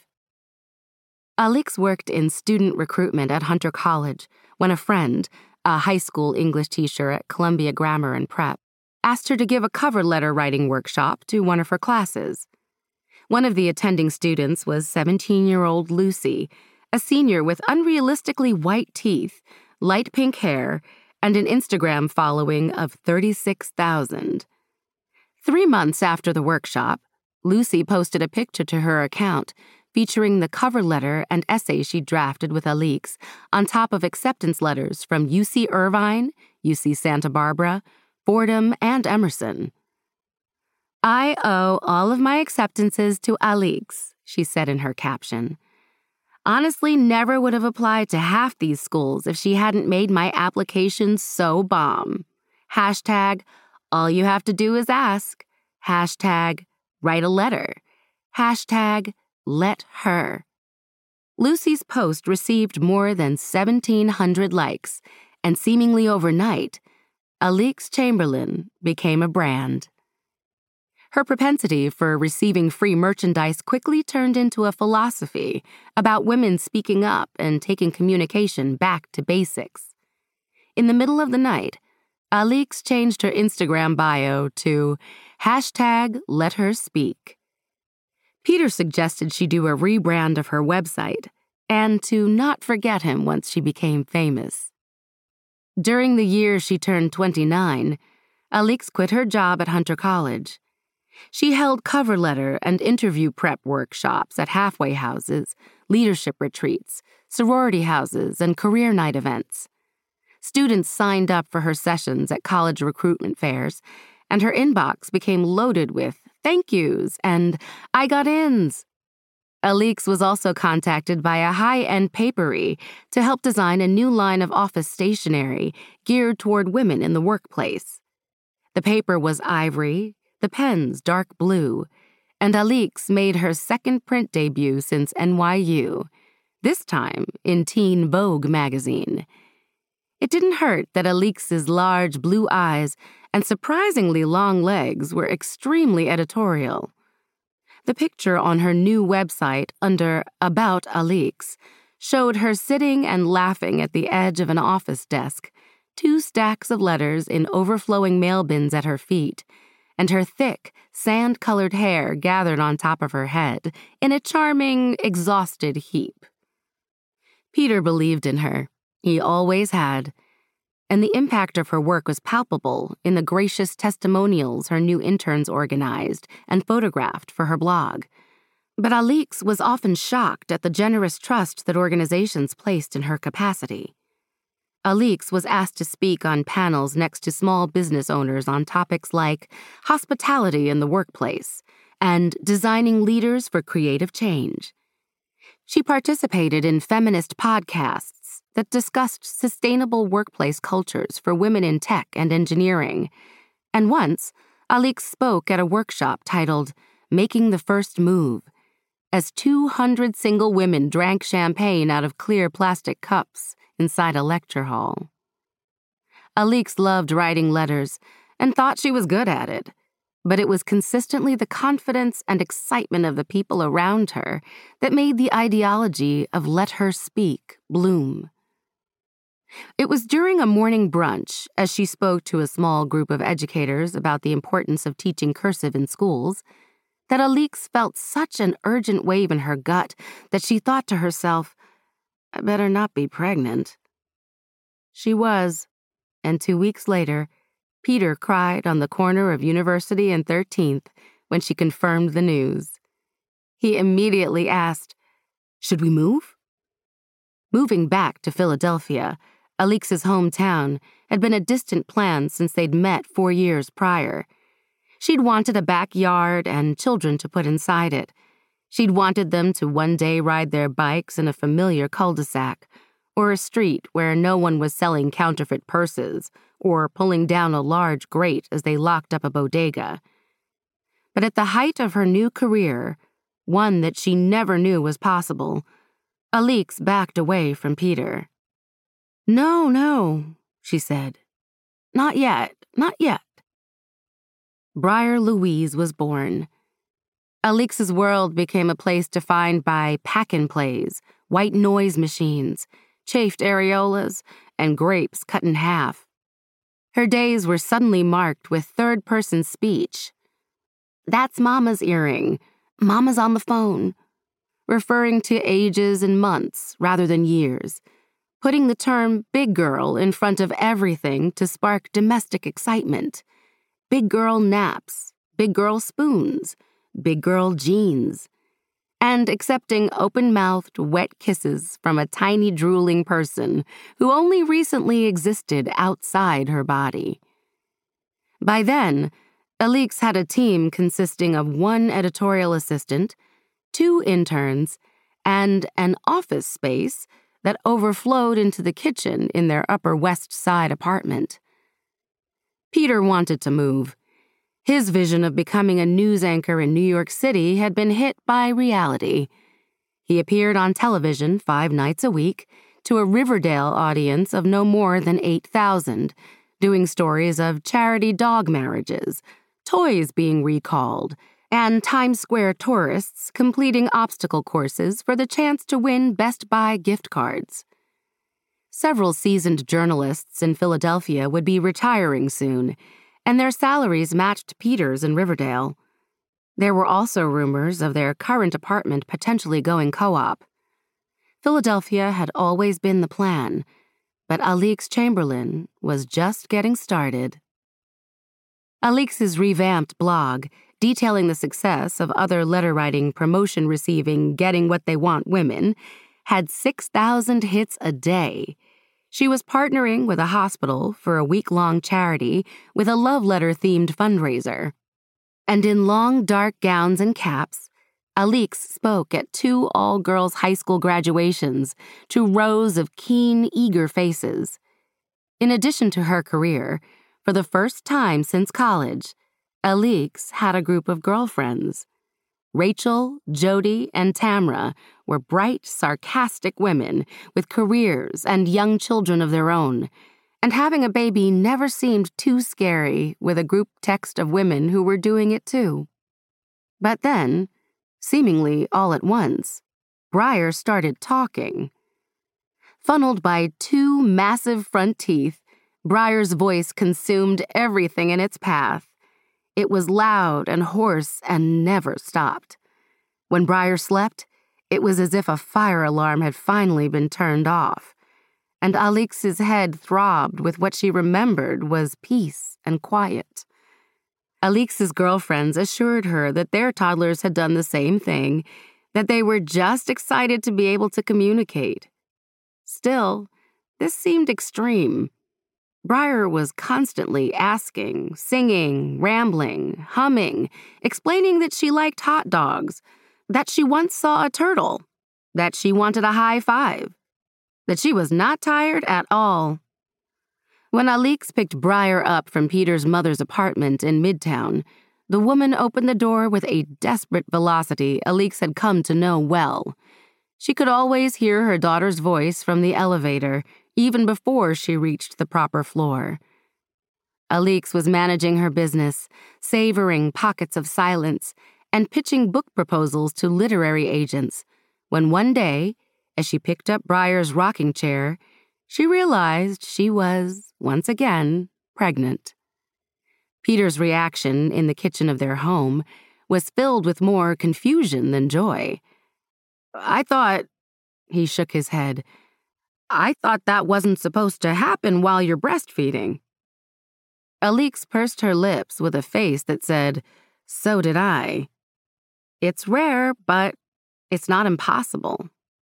Alix worked in student recruitment at Hunter College when a friend, a high school English teacher at Columbia Grammar and Prep, asked her to give a cover letter writing workshop to one of her classes. One of the attending students was seventeen-year-old Lucy, a senior with unrealistically white teeth, light pink hair, and an Instagram following of thirty-six thousand. Three months after the workshop, Lucy posted a picture to her account featuring the cover letter and essay she drafted with Alix on top of acceptance letters from U C Irvine, U C Santa Barbara, Fordham, and Emerson. "I owe all of my acceptances to Alix," she said in her caption. "Honestly, never would have applied to half these schools if she hadn't made my application so bomb. Hashtag, all you have to do is ask. Hashtag, write a letter. Hashtag, let her." Lucy's post received more than seventeen hundred likes, and seemingly overnight, Alix Chamberlain became a brand. Her propensity for receiving free merchandise quickly turned into a philosophy about women speaking up and taking communication back to basics. In the middle of the night, Alix changed her Instagram bio to hashtag let her speak. Peter suggested she do a rebrand of her website and to not forget him once she became famous. During the year she turned twenty-nine, Alix quit her job at Hunter College. She held cover letter and interview prep workshops at halfway houses, leadership retreats, sorority houses, and career night events. Students signed up for her sessions at college recruitment fairs, and her inbox became loaded with thank yous and I got ins. Alix was also contacted by a high-end papery to help design a new line of office stationery geared toward women in the workplace. The paper was ivory, the pens dark blue, and Alix made her second print debut since N Y U, this time in Teen Vogue magazine. It didn't hurt that Alix's large blue eyes and surprisingly long legs were extremely editorial. The picture on her new website under About Alix showed her sitting and laughing at the edge of an office desk, two stacks of letters in overflowing mail bins at her feet, and her thick, sand-colored hair gathered on top of her head in a charming, exhausted heap. Peter believed in her. He always had. And the impact of her work was palpable in the gracious testimonials her new interns organized and photographed for her blog. But Alix was often shocked at the generous trust that organizations placed in her capacity. Alix was asked to speak on panels next to small business owners on topics like hospitality in the workplace and designing leaders for creative change. She participated in feminist podcasts that discussed sustainable workplace cultures for women in tech and engineering. And once, Alix spoke at a workshop titled Making the First Move, as two hundred single women drank champagne out of clear plastic cups inside a lecture hall. Alix loved writing letters and thought she was good at it, but it was consistently the confidence and excitement of the people around her that made the ideology of let her speak bloom. It was during a morning brunch, as she spoke to a small group of educators about the importance of teaching cursive in schools, that Alix felt such an urgent wave in her gut that she thought to herself, I better not be pregnant. She was, and two weeks later, Peter cried on the corner of University and thirteenth when she confirmed the news. He immediately asked, Should we move? Moving back to Philadelphia, Alix's hometown, had been a distant plan since they'd met four years prior. She'd wanted a backyard and children to put inside it. She'd wanted them to one day ride their bikes in a familiar cul-de-sac, or a street where no one was selling counterfeit purses or pulling down a large grate as they locked up a bodega. But at the height of her new career, one that she never knew was possible, Alix backed away from Peter. "No, no," she said. "Not yet, not yet." Briar Louise was born. Alix's world became a place defined by pack-and-plays, white noise machines, chafed areolas, and grapes cut in half. Her days were suddenly marked with third-person speech. "That's Mama's earring. Mama's on the phone," referring to ages and months rather than years, putting the term big girl in front of everything to spark domestic excitement. Big girl naps, big girl spoons, big girl jeans, and accepting open-mouthed, wet kisses from a tiny drooling person who only recently existed outside her body. By then, Alix had a team consisting of one editorial assistant, two interns, and an office space that overflowed into the kitchen in their Upper West Side apartment. Peter wanted to move. His vision of becoming a news anchor in New York City had been hit by reality. He appeared on television five nights a week to a Riverdale audience of no more than eight thousand, doing stories of charity dog marriages, toys being recalled, and Times Square tourists completing obstacle courses for the chance to win Best Buy gift cards. Several seasoned journalists in Philadelphia would be retiring soon, and their salaries matched Peter's in Riverdale. There were also rumors of their current apartment potentially going co-op. Philadelphia had always been the plan, but Alix Chamberlain was just getting started. Alix's revamped blog, detailing the success of other letter-writing, promotion-receiving, getting-what-they-want women, had six thousand hits a day. She was partnering with a hospital for a week-long charity with a love letter-themed fundraiser. And in long, dark gowns and caps, Alix spoke at two all-girls high school graduations to rows of keen, eager faces. In addition to her career, for the first time since college, Alix had a group of girlfriends. Rachel, Jody, and Tamra were bright, sarcastic women with careers and young children of their own, and having a baby never seemed too scary with a group text of women who were doing it too. But then, seemingly all at once, Briar started talking. Funneled by two massive front teeth, Briar's voice consumed everything in its path. It was loud and hoarse and never stopped. When Briar slept, it was as if a fire alarm had finally been turned off, and Alix's head throbbed with what she remembered was peace and quiet. Alix's girlfriends assured her that their toddlers had done the same thing, that they were just excited to be able to communicate. Still, this seemed extreme. Briar was constantly asking, singing, rambling, humming, explaining that she liked hot dogs, that she once saw a turtle, that she wanted a high five, that she was not tired at all. When Alix picked Briar up from Peter's mother's apartment in Midtown, the woman opened the door with a desperate velocity Alix had come to know well. She could always hear her daughter's voice from the elevator, even before she reached the proper floor. Alix was managing her business, savoring pockets of silence, and pitching book proposals to literary agents, when one day, as she picked up Briar's rocking chair, she realized she was, once again, pregnant. Peter's reaction in the kitchen of their home was filled with more confusion than joy. "I thought," he shook his head, "I thought that wasn't supposed to happen while you're breastfeeding." Alix pursed her lips with a face that said, "So did I." "It's rare, but it's not impossible."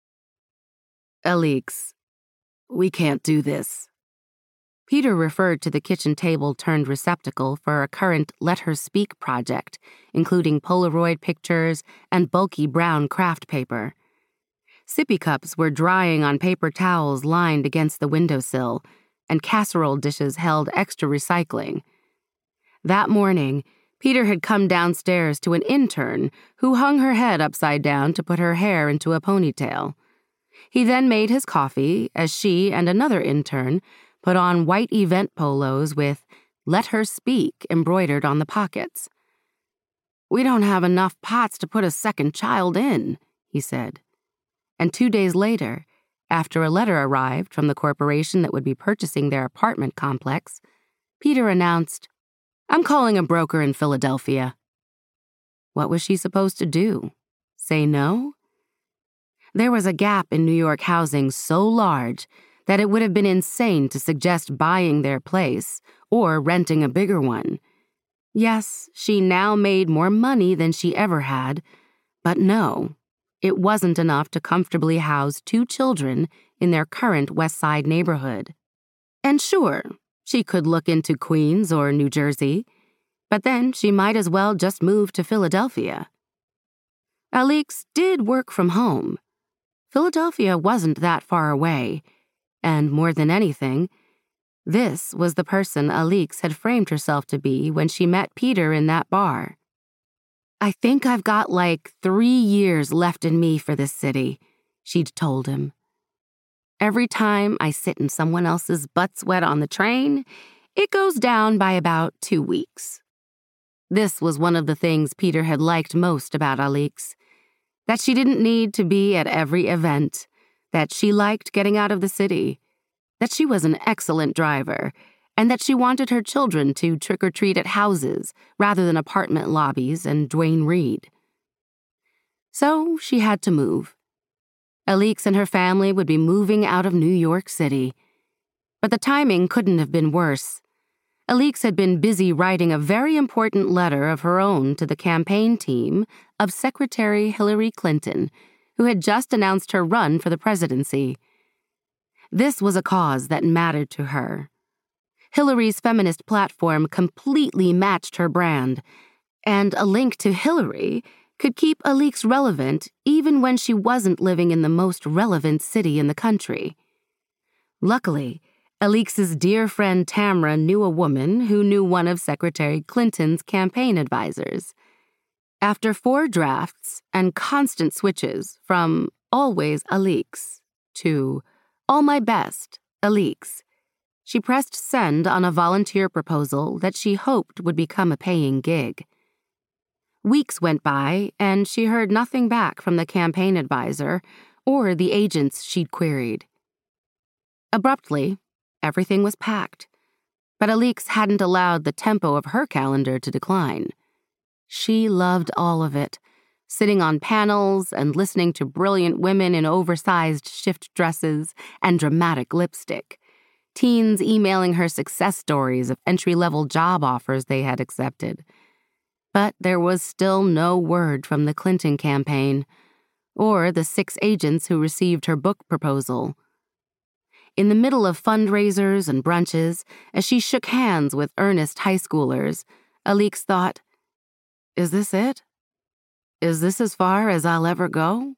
Alix, we can't do this. Peter referred to the kitchen table turned receptacle for a current Let Her Speak project, including Polaroid pictures and bulky brown craft paper. Sippy cups were drying on paper towels lined against the windowsill, and casserole dishes held extra recycling. That morning, Peter had come downstairs to an intern who hung her head upside down to put her hair into a ponytail. He then made his coffee as she and another intern put on white event polos with Let Her Speak embroidered on the pockets. "We don't have enough pots to put a second child in," he said. And two days later, after a letter arrived from the corporation that would be purchasing their apartment complex, Peter announced, "I'm calling a broker in Philadelphia." What was she supposed to do? Say no? There was a gap in New York housing so large that it would have been insane to suggest buying their place or renting a bigger one. Yes, she now made more money than she ever had, but no, it wasn't enough to comfortably house two children in their current West Side neighborhood. And sure, she could look into Queens or New Jersey, but then she might as well just move to Philadelphia. Alix did work from home. Philadelphia wasn't that far away, and more than anything, this was the person Alix had framed herself to be when she met Peter in that bar. "I think I've got like three years left in me for this city," she'd told him. "Every time I sit in someone else's butt sweat on the train, it goes down by about two weeks." This was one of the things Peter had liked most about Alix, that she didn't need to be at every event, that she liked getting out of the city, that she was an excellent driver, and that she wanted her children to trick-or-treat at houses rather than apartment lobbies and Duane Reade. So she had to move. Alix and her family would be moving out of New York City. But the timing couldn't have been worse. Alix had been busy writing a very important letter of her own to the campaign team of Secretary Hillary Clinton, who had just announced her run for the presidency. This was a cause that mattered to her. Hillary's feminist platform completely matched her brand, and a link to Hillary could keep Alix relevant even when she wasn't living in the most relevant city in the country. Luckily, Alix's dear friend Tamra knew a woman who knew one of Secretary Clinton's campaign advisors. After four drafts and constant switches from always Alix to all my best, Alix, she pressed send on a volunteer proposal that she hoped would become a paying gig. Weeks went by, and she heard nothing back from the campaign advisor or the agents she'd queried. Abruptly, everything was packed, but Alix hadn't allowed the tempo of her calendar to decline. She loved all of it, sitting on panels and listening to brilliant women in oversized shift dresses and dramatic lipstick, teens emailing her success stories of entry-level job offers they had accepted. But there was still no word from the Clinton campaign, or the six agents who received her book proposal. In the middle of fundraisers and brunches, as she shook hands with earnest high schoolers, Alix thought, "Is this it? Is this as far as I'll ever go?"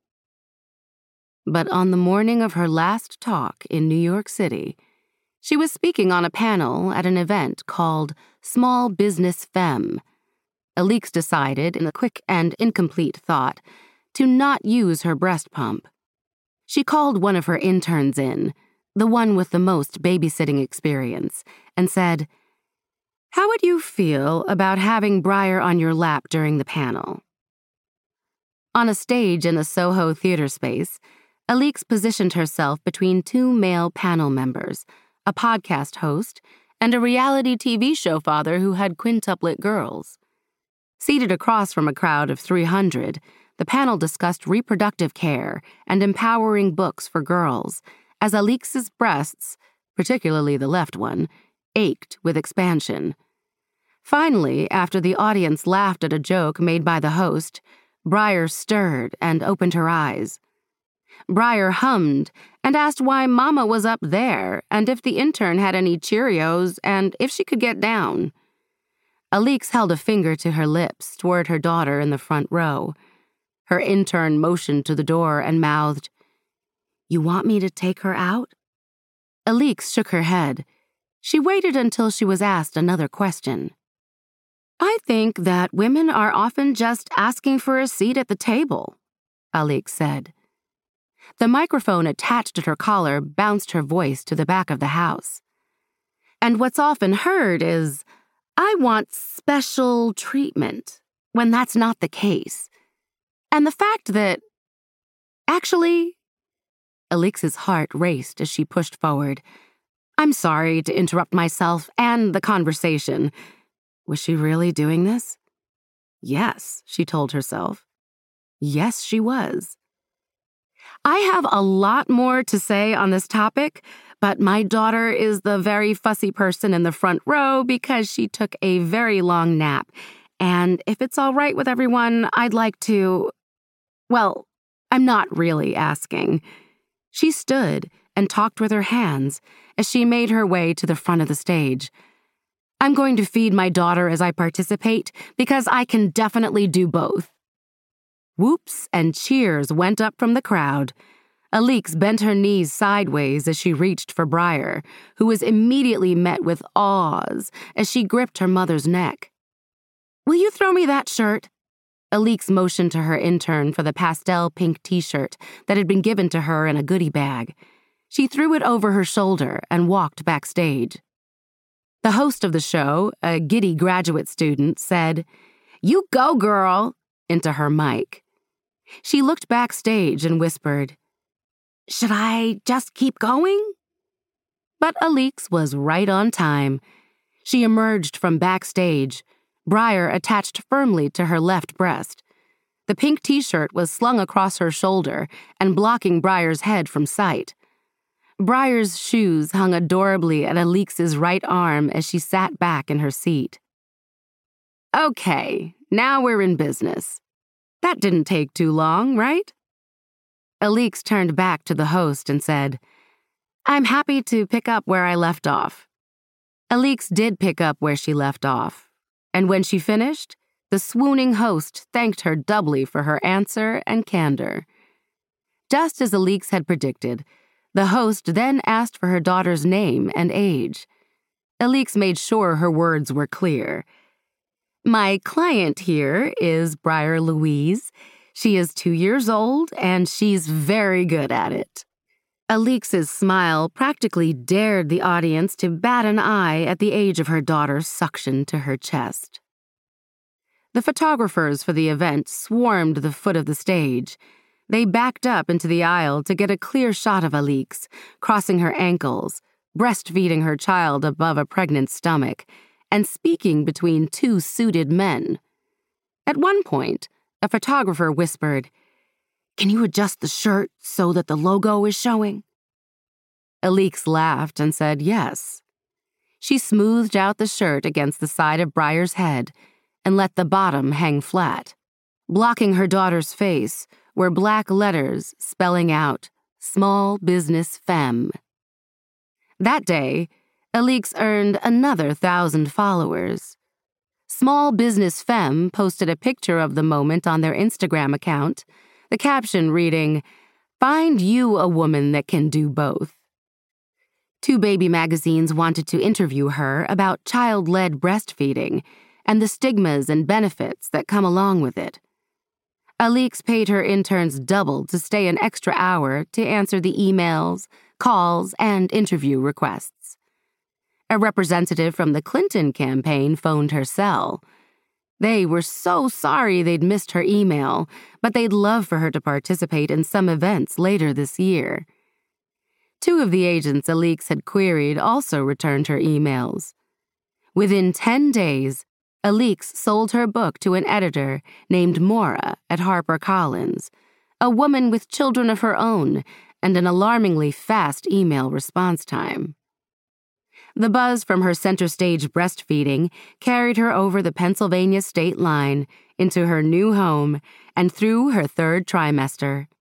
But on the morning of her last talk in New York City, she was speaking on a panel at an event called Small Business Femme. Alix decided, in a quick and incomplete thought, to not use her breast pump. She called one of her interns in, the one with the most babysitting experience, and said, "How would you feel about having Breyer on your lap during the panel?" On a stage in a Soho theater space, Alix positioned herself between two male panel members, a podcast host, and a reality T V show father who had quintuplet girls. Seated across from a crowd of three hundred, the panel discussed reproductive care and empowering books for girls, as Alix's breasts, particularly the left one, ached with expansion. Finally, after the audience laughed at a joke made by the host, Breyer stirred and opened her eyes. Briar hummed and asked why Mama was up there and if the intern had any Cheerios and if she could get down. Alix held a finger to her lips toward her daughter in the front row. Her intern motioned to the door and mouthed, "You want me to take her out?" Alix shook her head. She waited until she was asked another question. "I think that women are often just asking for a seat at the table," Alix said. The microphone attached at her collar bounced her voice to the back of the house. "And what's often heard is, 'I want special treatment,' when that's not the case. And the fact that... Actually..." Alix's heart raced as she pushed forward. "I'm sorry to interrupt myself and the conversation." Was she really doing this? Yes, she told herself. Yes, she was. "I have a lot more to say on this topic, but my daughter is the very fussy person in the front row because she took a very long nap, and if it's all right with everyone, I'd like to... Well, I'm not really asking." She stood and talked with her hands as she made her way to the front of the stage. "I'm going to feed my daughter as I participate because I can definitely do both." Whoops and cheers went up from the crowd. Alix bent her knees sideways as she reached for Briar, who was immediately met with awes as she gripped her mother's neck. "Will you throw me that shirt?" Alix motioned to her intern for the pastel pink t-shirt that had been given to her in a goodie bag. She threw it over her shoulder and walked backstage. The host of the show, a giddy graduate student, said, "You go, girl," into her mic. She looked backstage and whispered, "Should I just keep going?" But Alix was right on time. She emerged from backstage, Briar attached firmly to her left breast. The pink t-shirt was slung across her shoulder and blocking Briar's head from sight. Briar's shoes hung adorably at Alix's right arm as she sat back in her seat. "Okay, now we're in business. That didn't take too long, right?" Alix turned back to the host and said, "I'm happy to pick up where I left off." Alix did pick up where she left off, and when she finished, the swooning host thanked her doubly for her answer and candor. Just as Alix had predicted, the host then asked for her daughter's name and age. Alix made sure her words were clear. "My client here is Briar Louise. She is two years old, and she's very good at it." Alix's smile practically dared the audience to bat an eye at the age of her daughter suctioned to her chest. The photographers for the event swarmed the foot of the stage. They backed up into the aisle to get a clear shot of Alix, crossing her ankles, breastfeeding her child above a pregnant stomach, and speaking between two suited men. At one point, a photographer whispered, "Can you adjust the shirt so that the logo is showing?" Alix laughed and said yes. She smoothed out the shirt against the side of Briar's head and let the bottom hang flat. Blocking her daughter's face were black letters spelling out Small Business Femme. That day, Alix earned another thousand followers. Small Business Femme posted a picture of the moment on their Instagram account, the caption reading, "Find you a woman that can do both." Two baby magazines wanted to interview her about child-led breastfeeding and the stigmas and benefits that come along with it. Alix paid her interns double to stay an extra hour to answer the emails, calls, and interview requests. A representative from the Clinton campaign phoned her cell. They were so sorry they'd missed her email, but they'd love for her to participate in some events later this year. Two of the agents Alix had queried also returned her emails. Within ten days, Alix sold her book to an editor named Maura at HarperCollins, a woman with children of her own and an alarmingly fast email response time. The buzz from her center stage breastfeeding carried her over the Pennsylvania state line into her new home and through her third trimester.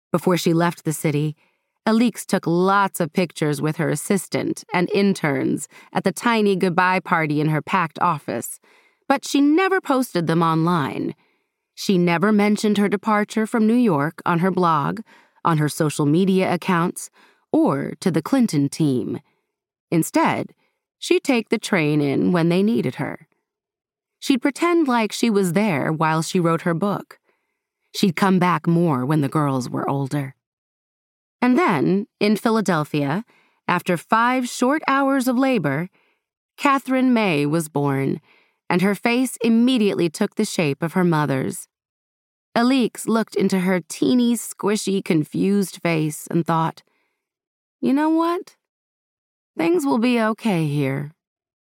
Before she left the city, Alix took lots of pictures with her assistant and interns at the tiny goodbye party in her packed office, but she never posted them online. She never mentioned her departure from New York on her blog, on her social media accounts, or to the Clinton team. Instead, she'd take the train in when they needed her. She'd pretend like she was there while she wrote her book. She'd come back more when the girls were older. And then, in Philadelphia, after five short hours of labor, Catherine May was born, and her face immediately took the shape of her mother's. Alix looked into her teeny, squishy, confused face and thought, you know what? Things will be okay here.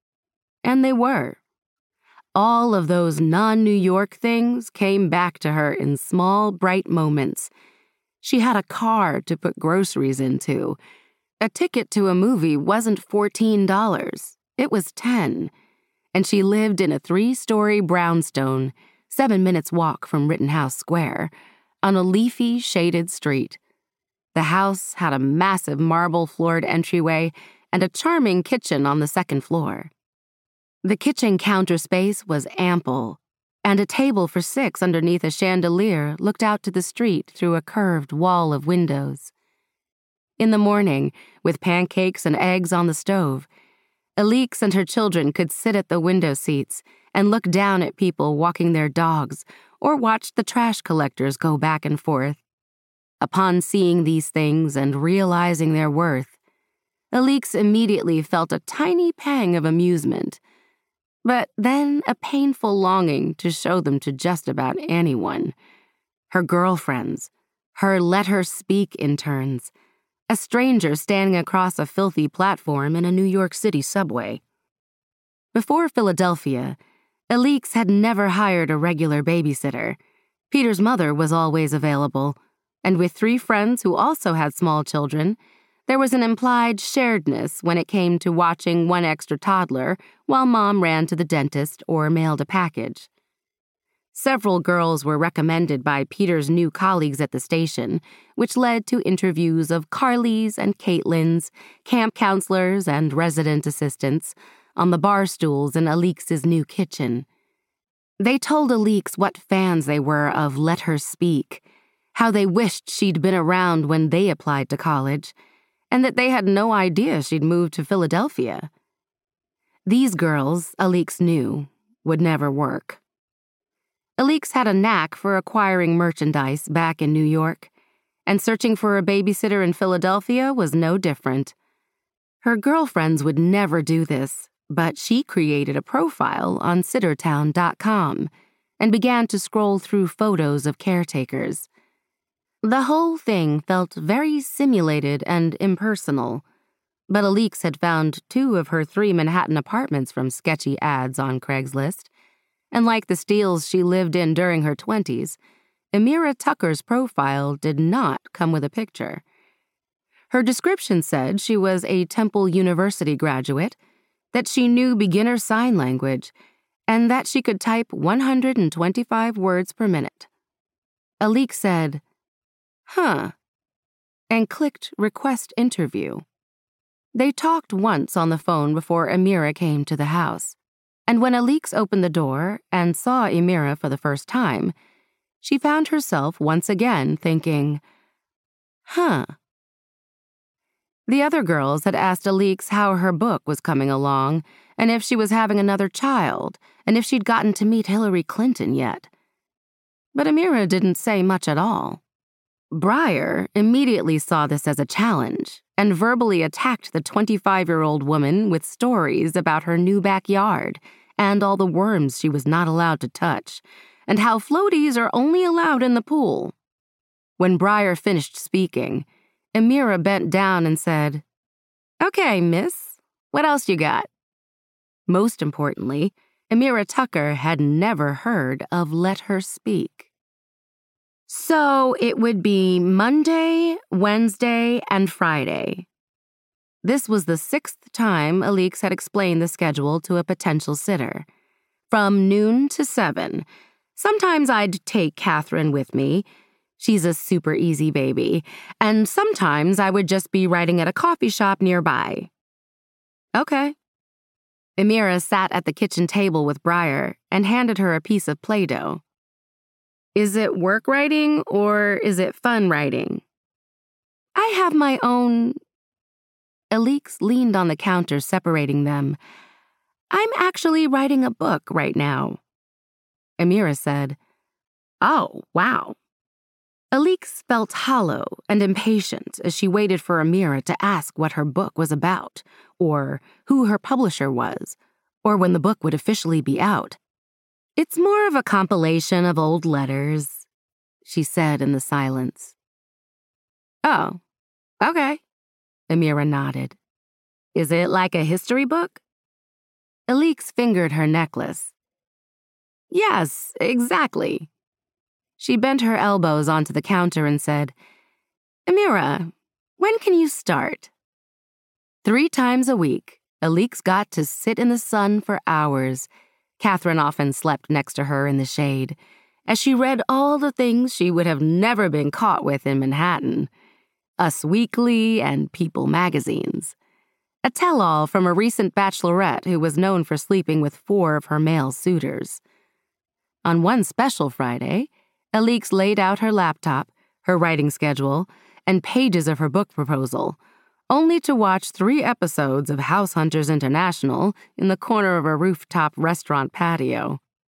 And they were. All of those non-New York things came back to her in small, bright moments. She had a car to put groceries into. A ticket to a movie wasn't fourteen dollars. It was ten. And she lived in a three-story brownstone, seven minutes walk from Rittenhouse Square, on a leafy, shaded street. The house had a massive marble-floored entryway and a charming kitchen on the second floor. The kitchen counter space was ample, and a table for six underneath a chandelier looked out to the street through a curved wall of windows. In the morning, with pancakes and eggs on the stove, Alix and her children could sit at the window seats and look down at people walking their dogs or watch the trash collectors go back and forth. Upon seeing these things and realizing their worth, Alix immediately felt a tiny pang of amusement, but then a painful longing to show them to just about anyone. Her girlfriends, her Let Her Speak interns, a stranger standing across a filthy platform in a New York City subway. Before Philadelphia, Alix had never hired a regular babysitter. Peter's mother was always available, and with three friends who also had small children, there was an implied sharedness when it came to watching one extra toddler while Mom ran to the dentist or mailed a package. Several girls were recommended by Peter's new colleagues at the station, which led to interviews of Carly's and Caitlin's, camp counselors and resident assistants, on the bar stools in Alix's new kitchen. They told Alix what fans they were of Let Her Speak, how they wished she'd been around when they applied to college, and that they had no idea she'd moved to Philadelphia. These girls, Alix knew, would never work. Alix had a knack for acquiring merchandise back in New York, and searching for a babysitter in Philadelphia was no different. Her girlfriends would never do this, but she created a profile on Sittertown dot com and began to scroll through photos of caretakers. The whole thing felt very simulated and impersonal, but Alix had found two of her three Manhattan apartments from sketchy ads on Craigslist, and like the steals she lived in during her twenties, Amira Tucker's profile did not come with a picture. Her description said she was a Temple University graduate, that she knew beginner sign language, and that she could type one hundred twenty-five words per minute. Alix said, "Huh," and clicked Request Interview. They talked once on the phone before Amira came to the house, and when Alix opened the door and saw Amira for the first time, she found herself once again thinking, huh. The other girls had asked Alix how her book was coming along, and if she was having another child, and if she'd gotten to meet Hillary Clinton yet. But Amira didn't say much at all. Breyer immediately saw this as a challenge and verbally attacked the twenty-five-year-old woman with stories about her new backyard and all the worms she was not allowed to touch, and how floaties are only allowed in the pool. When Breyer finished speaking, Amira bent down and said, "Okay, miss, what else you got?" Most importantly, Amira Tucker had never heard of Let Her Speak. So it would be Monday, Wednesday, and Friday. This was the sixth time Alix had explained the schedule to a potential sitter. From noon to seven. Sometimes I'd take Catherine with me. She's a super easy baby, and sometimes I would just be writing at a coffee shop nearby. Okay. Amira sat at the kitchen table with Briar and handed her a piece of Play-Doh. Is it work writing or is it fun writing? I have my own... Alix leaned on the counter separating them. I'm actually writing a book right now. Amira said, Oh, wow. Alix felt hollow and impatient as she waited for Amira to ask what her book was about, or who her publisher was, or when the book would officially be out. It's more of a compilation of old letters, she said in the silence. Oh, okay, Amira nodded. Is it like a history book? Alix fingered her necklace. Yes, exactly. She bent her elbows onto the counter and said, Amira, when can you start? Three times a week, Alix got to sit in the sun for hours. Catherine often slept next to her in the shade, as she read all the things she would have never been caught with in Manhattan. Us Weekly and People magazines. A tell-all from a recent bachelorette who was known for sleeping with four of her male suitors. On one special Friday, Alix laid out her laptop, her writing schedule, and pages of her book proposal, only to watch three episodes of House Hunters International in the corner of a rooftop restaurant patio.